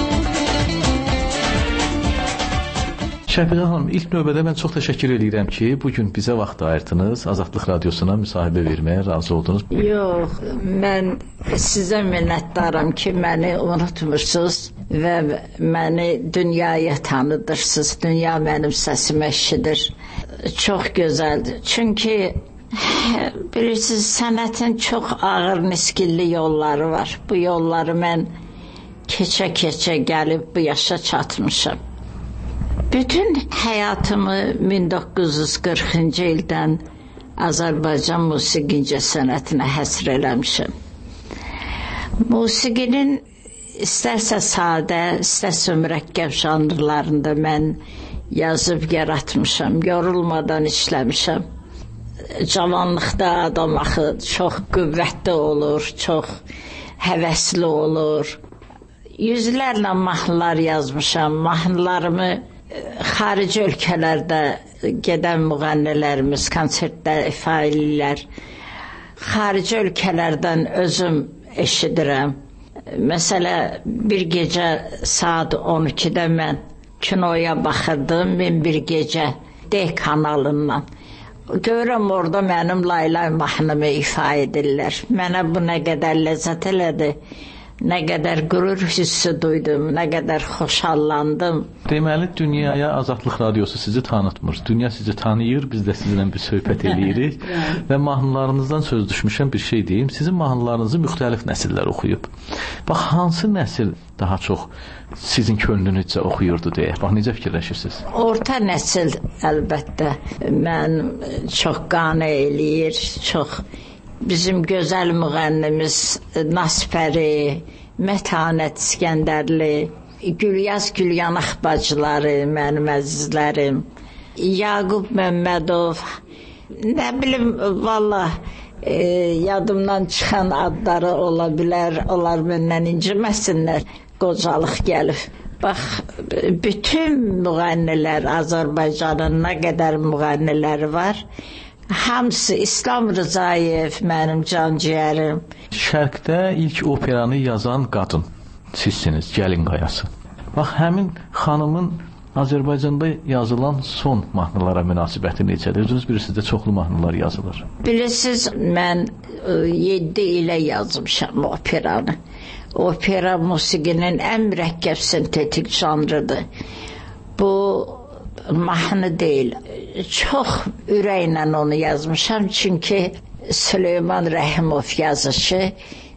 Şəfiqə xanım, ilk növbədə mən çox təşəkkür edirəm ki, bugün bizə vaxt ayırdınız, Azadlıq Radiosuna müsahibə verməyə razı oldunuz.
Yox, mən sizə minnətdaram ki, məni unutmursunuz və məni dünyaya tanıdırsınız. Dünya mənim səsimi eşidir. Çox gözəldir. Çünki bilirsiniz, sənətin çox ağır miskilli yolları var. Bu yolları mən keçə-keçə gəlib bu yaşa çatmışam. Bütün həyatımı 1940-cı ildən Azərbaycan musiqincə sənətinə həsr eləmişəm. Musiqinin istərsə sadə, istərsə mürəkkəb janrlarında mən yazıb yaratmışam, yorulmadan işləmişəm. Cavanlıqda adam axı çox qüvvətli olur, çox həvəsli olur. Yüzlərlə mahnılar yazmışam, mahnılarımı xarici ölkələrdə gedən müğənnilərimiz, konsertlər, ifa edirlər. Xarici ölkələrdən özüm eşidirəm. Məsələ bir gecə saat 12-də mən kinoya baxırdım, min bir gecə D kanalından. Görürəm orada mənim laylay mahnımı ifa edirlər. Mənə bu nə qədər ləzzət elədi, nə qədər qürur hissi duydum, nə qədər xoşallandım.
Deməli, dünyaya Azadlıq Radiosu sizi tanıtmır. Dünya sizi tanıyır, biz də sizinlə bir söhbət eləyirik. Və mahnılarınızdan söz düşmüşəm bir şey deyim. Sizin mahnılarınızı müxtəlif nəsillər oxuyub. Bax, hansı nəsil daha çox sizin könlünüzcə oxuyurdu deyə. Bax, necə fikirləşirsiniz?
Orta nəsil əlbəttə mən çox qane eləyir, çox. Bizim gözəl müğənnimiz Nasfəri, Mətanət İskəndərli, Gülyaz Gülyanaq bacıları, mənim əzizlərim, Yaqub Məmmədov, nə bilim, vallah, yadımdan çıxan adları ola bilər, onlar məndən inciməsinlər, qocalıq gəlib. Bax, bütün müğənnilər, Azərbaycanın nə qədər müğənniləri var, hamısı İslam Rızayev, mənim canciyərim.
Şərqdə ilk operanı yazan qadın sizsiniz, Gəlin Qayası. Bax, həmin xanımın Azərbaycanda yazılan son mahnılara münasibəti necədir? Özünüz bilirsiniz də çoxlu mahnılar yazılır.
Bilirsiniz, mən 7 ilə yazmışam operanı. Opera musiqinin ən mürəkkəb sintetik janrıdır. Bu mahnı deyil, çox ürəklə onu yazmışam, çünki Süleyman Rəhimov yazışı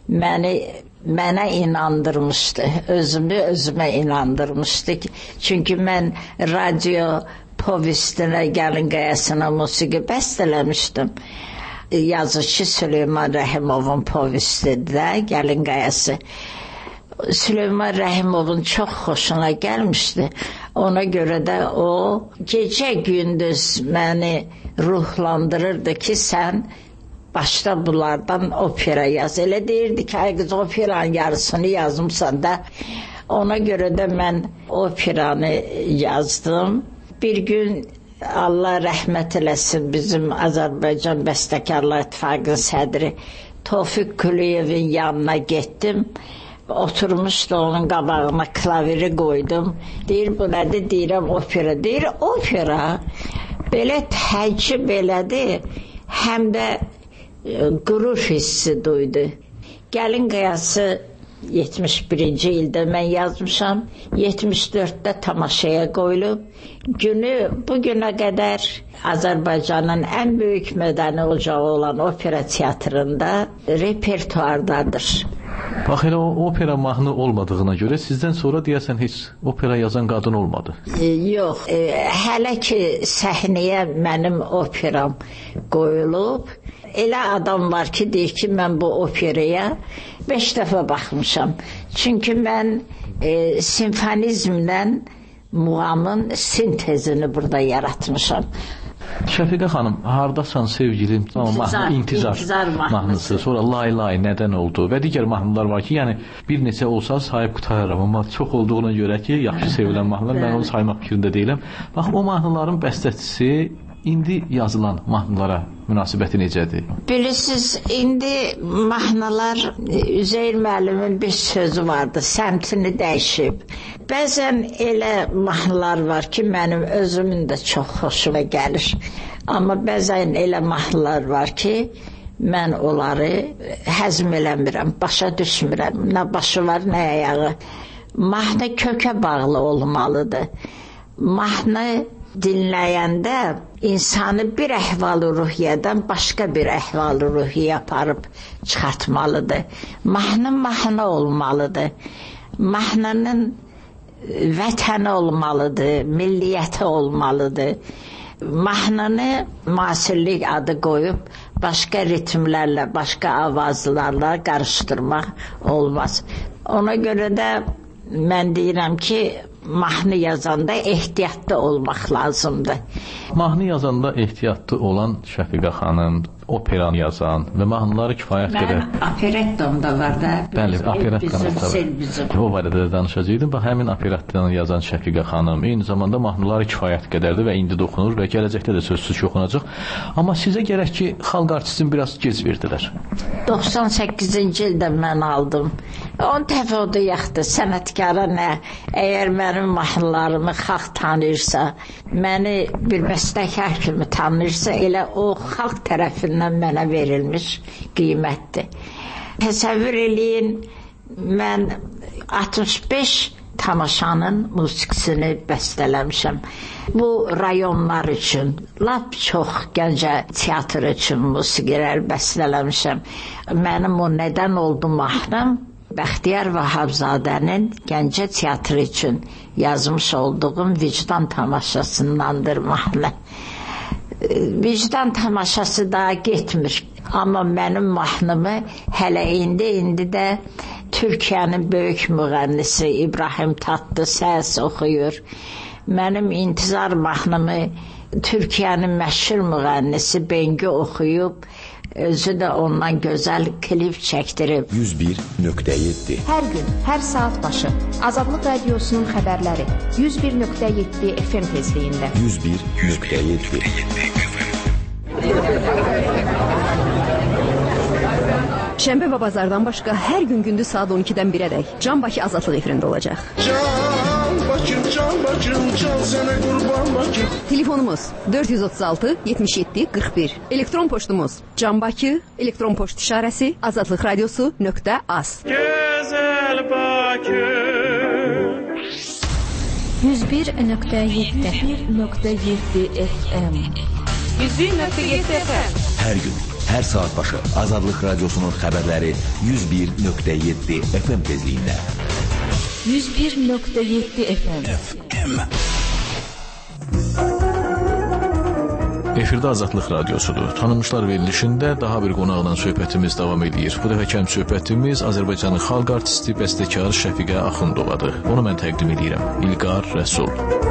mənə inandırmışdı, özümə inandırmışdı. Çünki mən radio povestinə, Gəlin Qayasına musiqi bəstələmişdim. Yazışı Süleyman Rəhimovun povestidir də, Gəlin Qayası. Süleyman Rəhimovun çox xoşuna gəlmişdi. Ona görə də o gecə-gündüz məni ruhlandırırdı ki, sən başda bunlardan opera yaz. Elə deyirdi ki, ay qız, operanın yarısını yazmışsan da. Ona görə də mən operanı yazdım. Bir gün Allah rəhmət eləsin, bizim Azərbaycan Bəstəkarlar İttifaqının sədri Tofiq Küliyevin yanına getdim. Oturmuşdu onun qabağına, klaviri qoydum. Deyir, bu nədir? Deyirəm, opera. Deyir, opera belə təəccüb elədi, həm də qürur hissi duydu. Gəlin Qayası 71-ci ildə mən yazmışam, 74-də tamaşaya qoyulub. Bu günə qədər Azərbaycanın ən böyük mədəni ocağı olan opera teatrında repertuardadır.
Bax, elə o opera mahnı olmadığına görə sizdən sonra deyəsən heç opera yazan qadın olmadı.
Yox, hələ ki səhnəyə mənim operam qoyulub. Elə adam var ki, deyir ki, mən bu operaya 5 dəfə baxmışam. Çünki mən simfonizmlə muğamın sintezini burada yaratmışam.
Şəfiqə xanım, hardasan sevgilim? İntizar mahnısı, sonra Lay Lay nədən oldu və digər mahnılar var ki, yəni bir neçə olsa sahib qutararam, amma çox olduğuna görə ki, yaxşı sevilən mahnılar, mən onu saymaq fikrində deyiləm. Bax, o mahnıların bəstəçisi indi yazılan mahnılara münasibəti necədir?
Bilirsiniz, indi mahnılar, Üzeyir müəllimin bir sözü vardı, səmtini dəyişib. Bəzən elə mahnılar var ki, mənim özümün də çox xoşuma gəlir. Amma bəzən elə mahnılar var ki, mən onları həzm eləmirəm, başa düşmürəm. Nə başı var, nə ayağı. Mahnı kökə bağlı olmalıdır. Mahnı dinləyəndə insanı bir əhval-ruhiyyədən başqa bir əhval-ruhiyyə aparıb çıxartmalıdır. Mahnı olmalıdır. Mahnının vətəni olmalıdır, milliyyəti olmalıdır. Mahnını müasirlik adı qoyub başqa ritmlərlə, başqa avazlarla qarışdırmaq olmaz. Ona görə də mən deyirəm ki, mahnı yazanda ehtiyatlı olmaq lazımdır.
Mahnı yazanda ehtiyatlı olan Şəfiqə xanım, operanı yazan və mahnıları kifayət qədər...
Mənim operettam da var da.
Bəli, operettam da var. O barədə də danışacaqdım. Bax, həmin operettanı yazan Şəfiqə xanım, eyni zamanda mahnıları kifayət qədərdir və indi də oxunur və gələcəkdə də sözsüz ki, oxunacaq. Amma sizə gərək ki, xalq artistin biraz gec verdilər.
98-ci ildə mən aldım On təfəvvüdü yaxdı, sənətkara nə? Əgər mənim mahnılarımı xalq tanıyırsa, məni bir bəstəkar kimi tanıyırsa, elə o xalq tərəfindən mənə verilmiş qiymətdir. Təsəvvür eləyin, mən 65 tamaşanın musiqisini bəstələmişəm. Bu rayonlar üçün, lap çox Gəncə teatr üçün musiqilər bəstələmişəm. Mənim o nədən oldu mahnım, Bəxtiyar Vahabzadənin Gəncə teatrı üçün yazmış olduğum vicdan tamaşasındandır mahnı. Vicdan tamaşası daha getmir. Amma mənim mahnımı hələ indi də Türkiyənin böyük müğənnisi İbrahim Tatlıses oxuyur. Mənim intizar mahnımı Türkiyənin məşhur müğənnisi Bengi oxuyub, özü də ondan gözəl klip çəkdirib.
101.7
Hər gün, hər saat başı Azadlıq Radiosunun xəbərləri 101.7 FM tezliyində.
101.7
Şənbə və bazardan başqa hər gün gündüz saat 12-dən 1-ədək Can Bakı Azadlıq efirində olacaq.
Can Bakım, can sənə qurban Bakım.
Telefonumuz 436 77 41. Elektron poçtumuz canbaki, elektron poçt işarəsi azadlıqradiosu.az.
Gözəl Bakı
101.7 FM
101.7 FM.
Hər gün, hər saat başı Azadlıq Radiosunun xəbərləri 101.7 FM tezliyində.
101.7 FM.
Efirdə Azadlıq Radiosudur. Tanınmışlar verilişində daha bir qonaqla söhbətimiz davam edir. Bu dəfə söhbətimiz Azərbaycanın xalq artisti, bəstəkar Şəfiqə Axundovadır. Onu mən təqdim edirəm. İlqar Rəsul.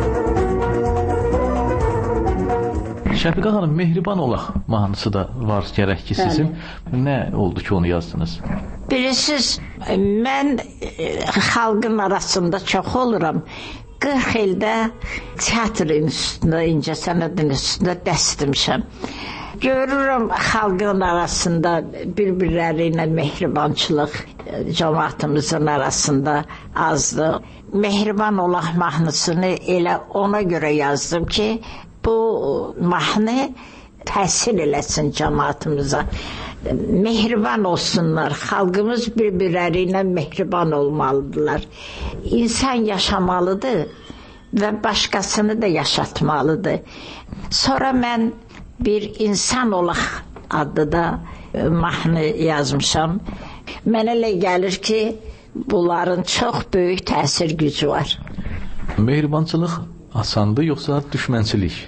Şəfiqə xanım, Mehriban olaq mahnısı da var gərək ki sizin. Nə oldu ki onu yazdınız?
Bilirsiniz, mən xalqın arasında çox oluram. 40 ildə teatr institutunda, incəsənət institutunda dəstmişəm. Görürəm xalqın arasında bir-birləri ilə mehribançılıq cəmaatımızın arasında azdır. Mehriban olaq mahnısını elə ona görə yazdım ki, bu mahnı təsir eləsin cəmaatımıza. Mehriban olsunlar, xalqımız bir-birləri ilə mehriban olmalıdırlar. İnsan yaşamalıdır və başqasını da yaşatmalıdır. Sonra mən bir insan olaq adlı da mahnı yazmışam. Mənə elə gəlir ki, bunların çox böyük təsir gücü var.
Mehribançılıq asandır, yoxsa düşmənçilik?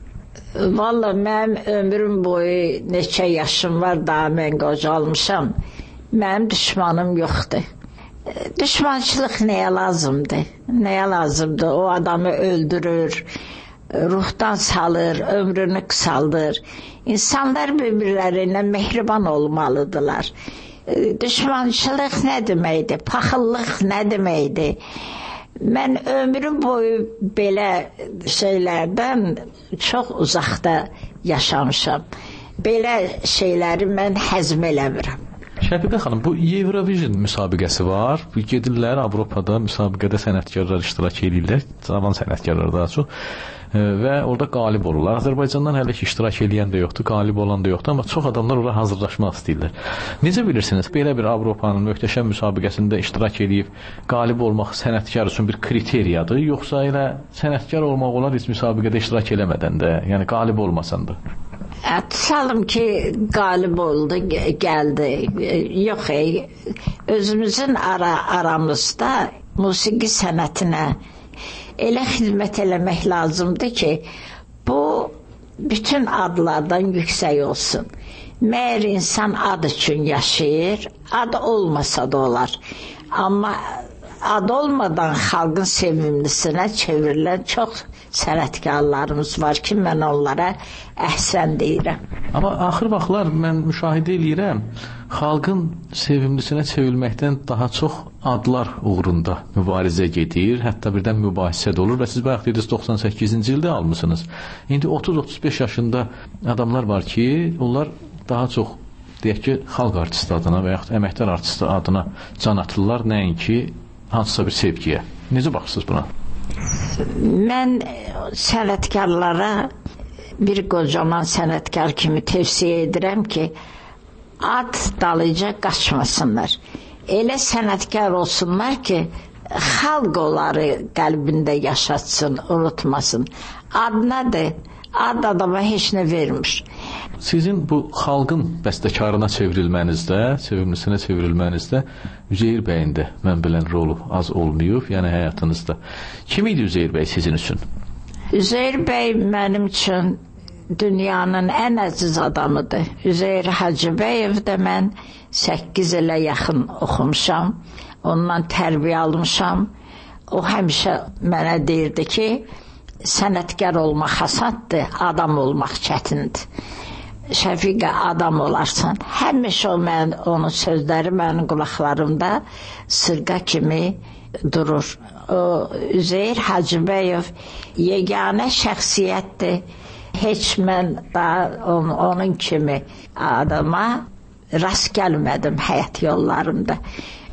Vallahi mənim ömrüm boyu neçə yaşım var, daha mən qocalmışam. Mənim düşmanım yoxdur. Düşmançılıq nəyə lazımdır? Nəyə lazımdır? O adamı öldürür, ruhdan salır, ömrünü qısaldır. İnsanlar bir-birləri ilə mehriban olmalıdırlar. Düşmançılıq nə deməkdir? Paxıllıq nə deməkdir? Mən ömrüm boyu belə şeylərdən çox uzaqda yaşamışam. Belə şeyləri mən həzm eləmirəm.
Şəfiqə xanım, bu Eurovision müsabiqəsi var. Gedirlər Avropada müsabiqədə sənətkarlar iştirak edirlər, cavan sənətkarlar daha çox. Və orada qalib olurlar. Azərbaycandan hələ ki iştirak edən də yoxdur, qalib olan da yoxdur, amma çox adamlar ora hazırlaşmaq istəyirlər. Necə bilirsiniz, belə bir Avropanın möhtəşəm müsabiqəsində iştirak edib qalib olmaq sənətkar üçün bir kriteriyadır, yoxsa elə sənətkar olmaq olar heç müsabiqədə iştirak eləmədən də, yəni qalib olmasan da?
Tutalım ki, qalib oldu, gəldi. Yox, özümüzün aramızda musiqi sənətinə elə xidmət eləmək lazımdır ki, bu bütün adlardan yüksək olsun. Məyər insan ad üçün yaşayır, ad olmasa da olar. Amma ad olmadan xalqın sevimlisinə çevrilən çox sənətkarlarımız var ki, mən onlara əhsən deyirəm.
Amma axır vaxtlar mən müşahidə edirəm, xalqın sevimlisinə çevrilməkdən daha çox adlar uğrunda mübarizə gedir, hətta birdən mübahisə də olur və siz bayaq dediniz 98-ci ildə almışsınız. İndi 30-35 yaşında adamlar var ki, onlar daha çox deyək ki, xalq artisti adına və yaxud əməkdar artisti adına can atırlar, nəinki hansısa bir sevgiyə. Necə baxırsınız buna?
Mən sənətkarlara bir qocaman sənətkar kimi tövsiyə edirəm ki, ad dalıca qaçmasınlar. Elə sənətkar olsunlar ki, xalq onları qəlbində yaşatsın, unutmasın. Ad nədir? Ad adama heç nə vermir.
Sizin bu xalqın bəstəkarına sevimlisinə çevrilmənizdə Üzeyir bəyin də mən bilən rolu az olmayıb, yəni həyatınızda. Kim idi Üzeyir bəy sizin üçün?
Üzeyir bəy mənim üçün dünyanın ən əziz adamıdır. Üzeyir Hacıbəyev də mən 8 ilə yaxın oxumuşam. Ondan tərbiyə almışam. O həmişə mənə deyirdi ki, sənətkar olmaq asandır, adam olmaq çətindir. Şəfiqə, adam olarsan. Həmişə onun sözləri mənim qulaqlarımda sırğa kimi durur. O Üzeyir Hacıbəyev yeganə şəxsiyyətdir. Heç mən daha onun kimi adama rast gəlmədim həyat yollarımda.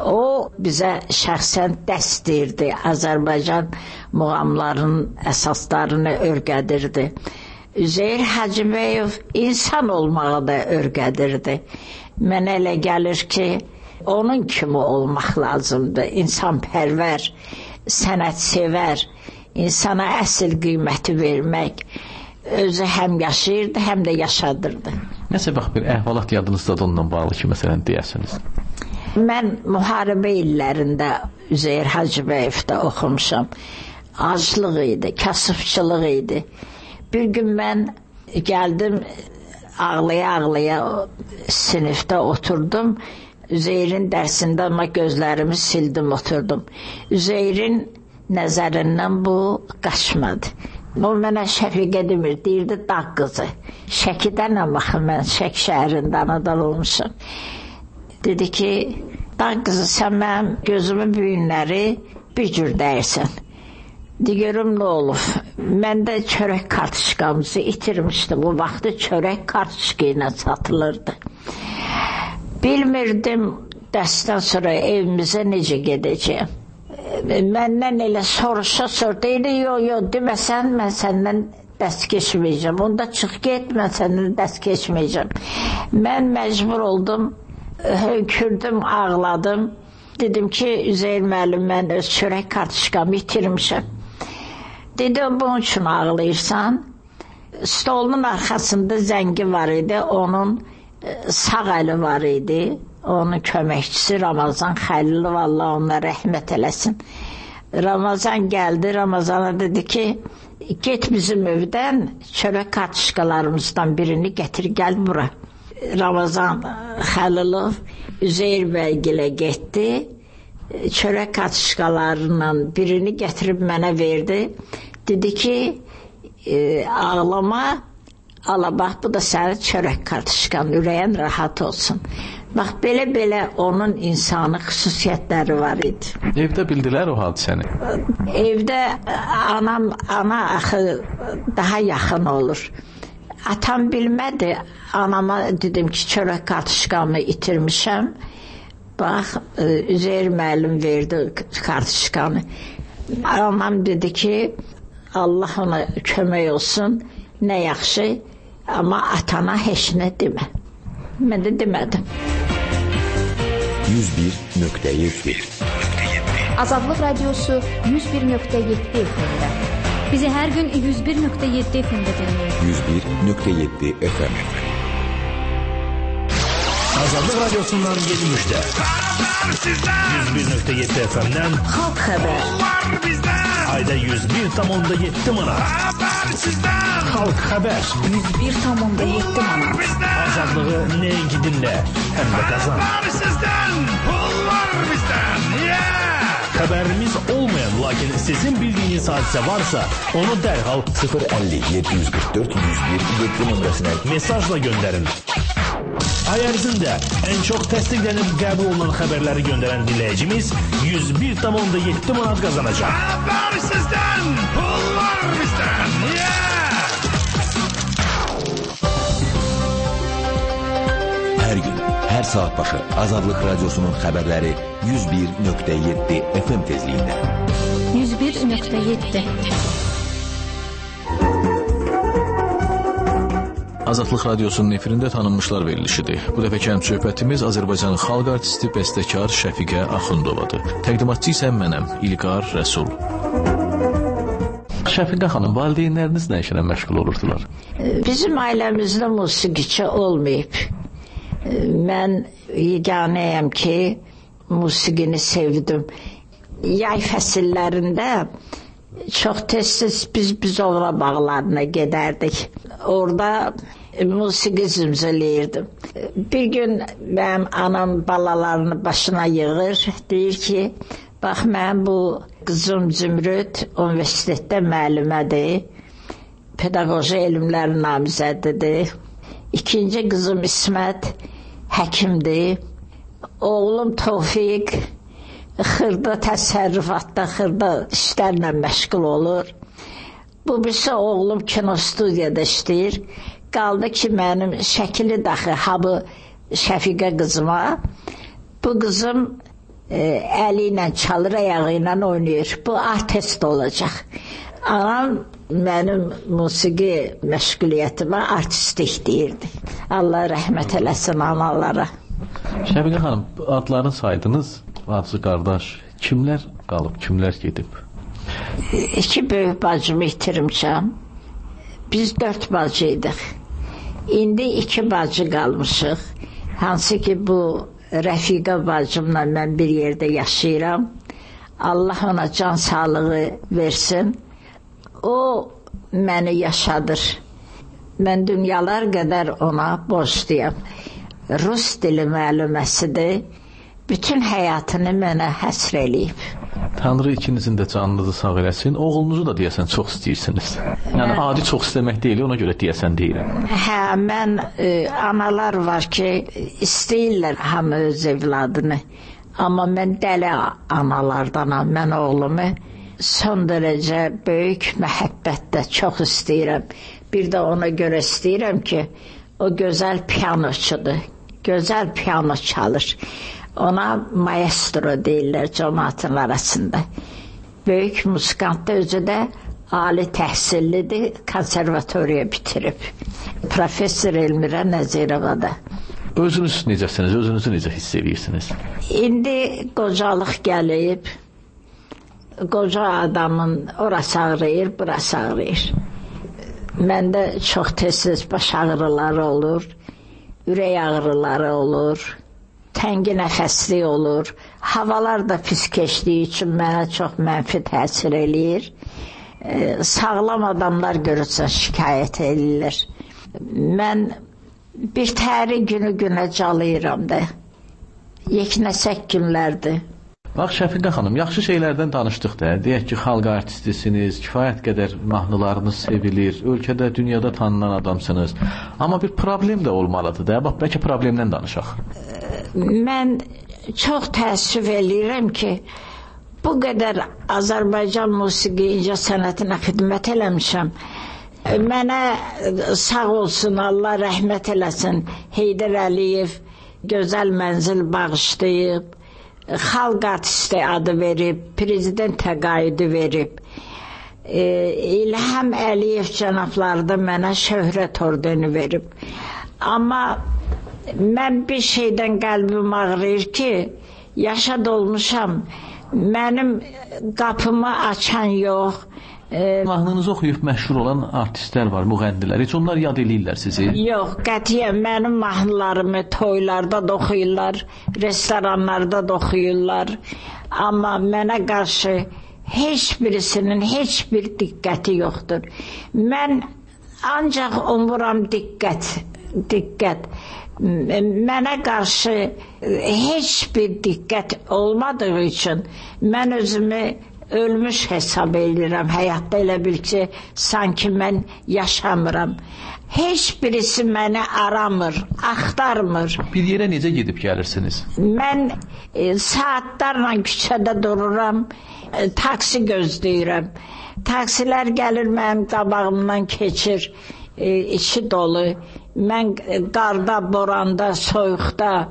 O bizə şəxsən dəst deyirdi, Azərbaycan muğamlarının əsaslarını öyrədirdi. Üzeyir Hacıbəyev insan olmağı da öyrədirdi. Mənə elə gəlir ki, onun kimi olmaq lazımdır. İnsanpərvər, sənətsevər, insana əsl qiyməti vermək. Özü həm yaşayırdı, həm də yaşadırdı.
Nəsə bax, bir əhvalat yadınızda da onunla bağlı ki, məsələn, deyəsiniz.
Mən müharibə illərində Üzeyir Hacıbəyevdə oxumuşam. Aclıq idi, kasıbçılıq idi. Bir gün mən gəldim, ağlaya-ağlaya sinifdə oturdum. Üzeyrin dərsində amma gözlərimi sildim, oturdum. Üzeyrin nəzərindən bu qaçmadı. O mənə Şəfiqə demir, deyirdi dağ qızı. Şəkidən baxın, mən Şək şəhərində anadan olmuşam. Dedi ki, dağ qızı, sən mənim gözümün büyünləri bir cür dəyirsən. Deyirəm, nə olub? Mən də çörək kartışqamızı itirmişdim. O vaxtı çörək kartışqı ilə satılırdı. Bilmirdim dərsdən sonra evimizə necə gedəcəyim. Məndən elə soruşa deyirdi, yox, deməsən, mən səndən dərs keçməyəcəm. Onda çıx get, mən səndən dərs keçməyəcəm. Mən məcbur oldum, hönkürdüm, ağladım. Dedim ki, Üzeyir müəllim, mən öz çörək kartışqamı itirmişəm. Dedim, bunun üçün ağlayırsan. Stolunun arxasında zəngi var idi, onun sağ əli var idi. Onun köməkçisi Ramazan Xəlili, vallahi ona rəhmət eləsin. Ramazan gəldi, Ramazana dedi ki, get bizim evdən çörək kartışqalarımızdan birini gətir, gəl bura. Ramazan Xəlilov Üzeyir bəygilə getdi, çörək kartışqalarından birini gətirib mənə verdi. Dedi ki, ağlama, ala bax, bu da sənin çörək kartışqan, ürəyin rahat olsun. Bax, belə-belə onun insanı xüsusiyyətləri var idi.
Evdə bildilər o hadisəni?
Evdə ana axı daha yaxın olur. Atam bilmədi, anama dedim ki, çörək kartışqamı itirmişəm. Bax, Üzeyir müəllim verdi kartışqanı. Anam dedi ki, Allah ona kömək olsun, nə yaxşı, amma atana heç nə demə. Mən də demədim.
101.7
Azadlıq Radiosu 101.7 FM-də.
Bizi hər gün 101.7 FM-də dinləyin.
101.7 FM.
Azadlıq Radiosundan yeni müjdə. 101.7 FM-dən
Xalq xəbər.
Ayda 101,7 manat. Xalq xəbər.
101,7 manat.
Azadlığı nəinki dinlə, həm də qazan. Xəbərimiz olmayan, lakin sizin bildiyiniz hadisə varsa, onu dərhal
050-744-101-7 nömrəsinə
mesajla göndərin. Ay ərzində ən çox təsdiqlənib qəbul olunan xəbərləri göndərən dinləyicimiz 101,7 manat qazanacaq.
Xəbər sizdən, pullar bizdən.
Hər gün saat başı Azadlıq Radiosunun xəbərləri 101.7 FM tezliyində.
101.7
Azadlıq Radiosunun efirində tanınmışlar verilişidir. Bu dəfəki söhbətimiz Azərbaycan xalq artisti, bəstəkar Şəfiqə Axundovadır. Təqdimatçı isə mənəm, İlqar Rəsul. Şəfiqə xanım, valideynləriniz nə işlə məşğul olurdular?
Bizim ailəmizdə musiqiçi olmayıb. Mən yeganəyəm ki, musiqini sevdim. Yay fəsillərində çox tez-tez biz Ovra bağlarına gedərdik. Orada musiqi zümzələyirdim. Bir gün mənim anam balalarını başına yığır, deyir ki, bax, mən bu qızım Zümrüd universitetdə müəllimədir, pedaqoji elmlər namizədidir. İkinci qızım İsmət həkimdir. Oğlum Tofiq xırda təsərrüfatda, xırda işlərlə məşğul olur. Bu birisi oğlum kinostudiyada işləyir. Qaldı ki, mənim şəkili daxı habı Şəfiqə qızıma. Bu qızım əli ilə çalır, ayağı ilə oynayır. Bu artist olacaq. Anam mənim musiqi məşğuliyyətimə artistlik deyirdi. Allah rəhmət eləsin analara.
Şəfiqə xanım, adlarını saydınız, bacı, qardaş. Kimlər qalıb, kimlər gedib?
2 böyük bacımı itirmişəm. Biz 4 bacıydıq. İndi 2 bacı qalmışıq. Hansı ki, bu Rəfiqə bacımla mən bir yerdə yaşayıram. Allah ona can sağlığı versin. O məni yaşadır. Mən dünyalar qədər ona borcluyam. Rus dili müəlliməsidir. Bütün həyatını mənə həsr eləyib.
Tanrı ikinizin də canınızı sağ eləsin. Oğlunuzu da deyəsən çox istəyirsiniz. Yəni adi çox istəmək deyil, ona görə deyəsən deyirəm.
Hə, mən analar var ki, istəyirlər hamı öz evladını. Amma mən dəli analardanam. Mən oğlumu son dərəcə böyük məhəbbətlə çox istəyirəm. Bir də ona görə istəyirəm ki, o gözəl pianoçudur. Gözəl piano çalır. Ona maestro deyirlər cəmaatın arasında. Böyük musikantda özü də ali təhsillidir, konservatoriya bitirib. Professor Elmirə Nəzirəvada.
Özünüz necəsiniz, özünüzü necə hiss edirsiniz?
İndi qocalıq gəlib, qoca adamın orası ağrıyır, burası ağrıyır. Məndə çox tez-tez baş ağrıları olur, ürək ağrıları olur. Təngi nəfəslik olur. Havalar da pis keçdiyi üçün mənə çox mənfi təsir eləyir. Sağlam adamlar görürsən şikayət edirlər. Mən bir təri günə calayıram da. Yeknəsək günlərdir.
Bax, Şəfiqə xanım, yaxşı şeylərdən danışdıq da. Deyək ki, xalq artistisiniz, kifayət qədər mahnılarınız sevilir, ölkədə, dünyada tanınan adamsınız. Amma bir problem də olmalıdır da. Bax, bəlkə problemdən danışaq.
Mən çox təəssüf eləyirəm ki, bu qədər Azərbaycan musiqi incə sənətinə xidmət eləmişəm. Mənə sağ olsun, Allah rəhmət eləsin, Heydər Əliyev gözəl mənzil bağışlayıb, xalq artisti adı verib, prezident təqaüdü verib. İlham Əliyev cənabları da mənə şöhrət ordeni verib. Amma mən bir şeydən qəlbim ağrıyır ki, yaşa dolmuşam, mənim qapımı açan yox.
Mahnınızı oxuyub məşhur olan artistlər var, müğənnilər. Heç onlar yad eləyirlər sizi?
Yox, qətiyyən mənim mahnılarımı toylarda da oxuyurlar, restoranlarda da oxuyurlar. Amma mənə qarşı heç birisinin heç bir diqqəti yoxdur. Mən ancaq umuram diqqət. Mənə qarşı heç bir diqqət olmadığı üçün mən özümü ölmüş hesab edirəm. Həyatda elə bil ki, sanki mən yaşamıram. Heç birisi məni aramır, axtarmır.
Bir yerə necə gedib gəlirsiniz?
Mən saatlarla küçədə dururam, taksi gözləyirəm. Taksilər gəlir mənim qabağımdan keçir, içi dolu. Mən qarda, boranda, soyuqda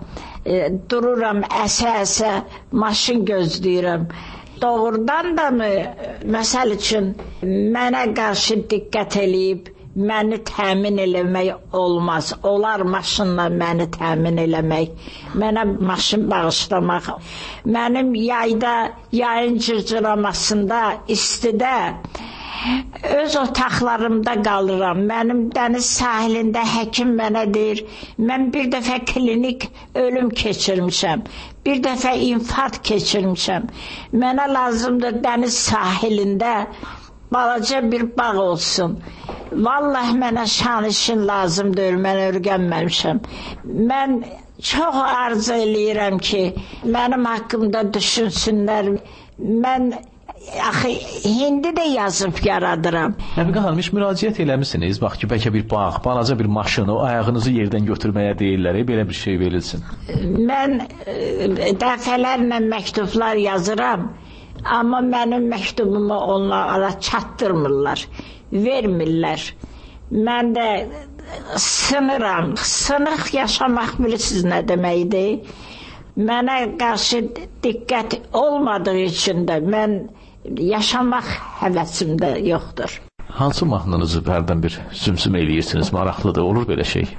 dururam əsə-əsə, maşın gözləyirəm. Doğrudan da mı, məsəl üçün, mənə qarşı diqqət eləyib, məni təmin eləmək olmaz. Olar maşınla məni təmin eləmək, mənə maşın bağışlamaq. Mənim yayın cırcıramasında, istidə, öz otaqlarımda qalıram. Mənim dəniz sahilində həkim mənə deyir, mən bir dəfə klinik ölüm keçirmişəm, bir dəfə infarkt keçirmişəm. Mənə lazımdır dəniz sahilində balaca bir bağ olsun. Vallahi mənə şanışın lazımdır, mən öyrənməmişəm. Mən çox arzu eləyirəm ki, mənim haqqımda düşünsünlər. Mən axı hindi də yazıb yaradıram.
Rəfiqə xanım, hiç müraciət eləmisiniz? Bax ki, bəlkə bir bağ, balaca bir maşın, o ayağınızı yerdən götürməyə deyirlər, belə bir şey verilsin.
Mən dəfələrlə məktublar yazıram, amma mənim məktubumu onlara çatdırmırlar, vermirlər. Mən də sınıram. Sınıq yaşamaq bilirsiniz nə deməkdir? Mənə qarşı diqqət olmadığı üçün də mən yaşamaq həvəsimdə yoxdur.
Hansı mahnınızı hərdən bir sümsüm eləyirsiniz? Maraqlıdır, olur belə şey?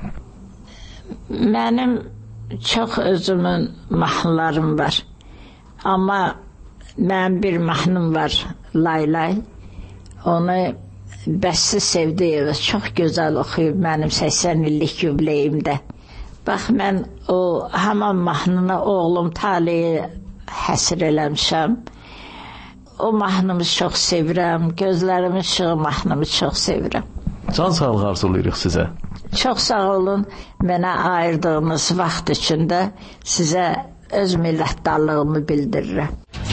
Mənim çox özümün mahnılarım var. Amma mənim bir mahnım var, Laylay. Onu Bəsti Sevdiyeva çox gözəl oxuyub mənim 80 illik yubileyimdə. Bax, mən o haman mahnını oğlum Taliyə həsr eləmişəm. O mahnımı çox sevirəm, gözlərimin işığı mahnımı çox sevirəm.
Can sağlığı arzulayırıq sizə.
Çox sağ olun, mənə ayırdığınız vaxt üçün də sizə öz minnətdarlığımı bildirirəm.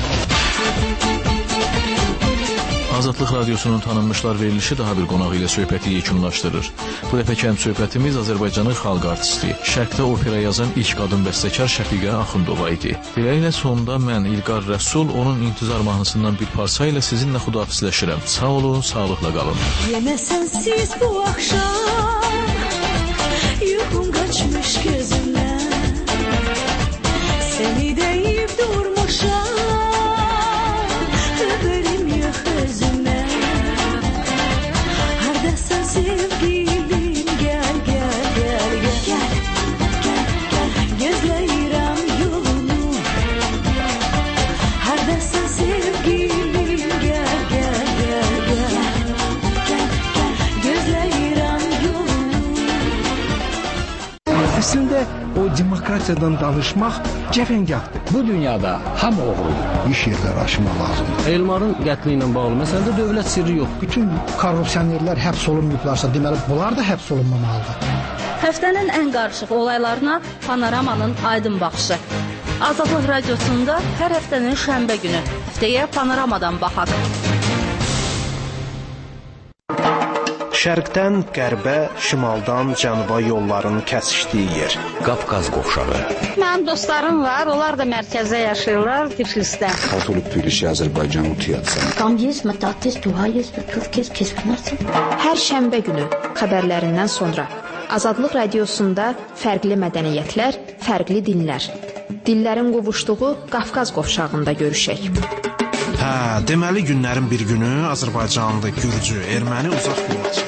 Azadlıq Radiosunun tanınmışlar verilişi daha bir qonaq ilə söhbəti yekunlaşdırır. Bu dəfəki söhbətimiz Azərbaycanın xalq artisti, Şərqdə opera yazan ilk qadın bəstəkar Şəfiqə Axundova idi. Beləliklə sonunda mən İlqar Rəsul onun intizar mahnısından bir parça ilə sizinlə xudahafizləşirəm. Sağ olun, sağlıqla qalın.
Yenə sənsiz bu axşam yuxum qaçmış gözümdən, səni deyib durmuşam.
Əslində o demokratiyadan danışmaq cəfəngahdır.
Bu dünyada hamı oğrudur.
İş yerləri aşmaq lazımdır.
Elmarın qətli ilə bağlı məsələdə dövlət sirri yox.
Bütün korrupsionerlər həbs olunmayıblarsa, deməli bunlar da həbs olunmamalıdır.
Həftənin ən qarışıq olaylarına Panoramanın aydın baxışı. Azadlıq Radiosunda hər həftənin şənbə günü. Həftəyə Panoramadan baxaq.
Şərqdən qərbə, şimaldan cənuba yolların kəsişdiyi yer.
Qafqaz qovşağı.
Mənim dostlarım var, onlar da mərkəzdə yaşayırlar, Tiflisdə.
Katoluk Tbilisi, Azərbaycan Utiyatsa.
Tam есть, matatis, dua есть, Türkiye kesmezsin. Hər şənbə günü xəbərlərindən sonra Azadlıq Radiosunda fərqli mədəniyyətlər, fərqli dinlər. Dillərin qovuşduğu Qafqaz qovşağında görüşək.
Hə, deməli günlərin bir günü Azərbaycanlı, Gürcü, erməni uzaq yola çıxır.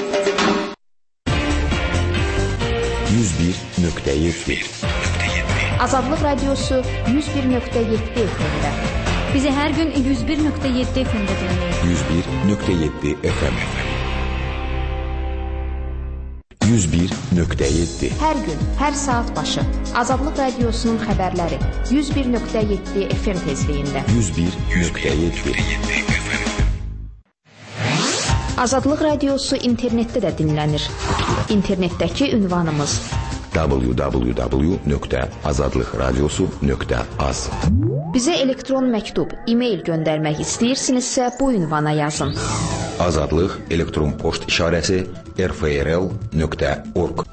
101.7
Azadlıq Radiosu 101.7 FM-də.
Bizi hər gün 101.7 FM-də dinləyin.
101.7 FM 101.7
Hər gün, hər saat başı Azadlıq Radiosunun xəbərləri 101.7 FM tezliyində.
101.7
Azadlıq Radiosu internetdə də dinlənir. İnternetdəki ünvanımız
www.azadlıqradiosu.az
Bizə elektron məktub, e-mail göndərmək istəyirsinizsə bu ünvana yazın.
Azadlıq elektron poçt işarəsi rfrl.org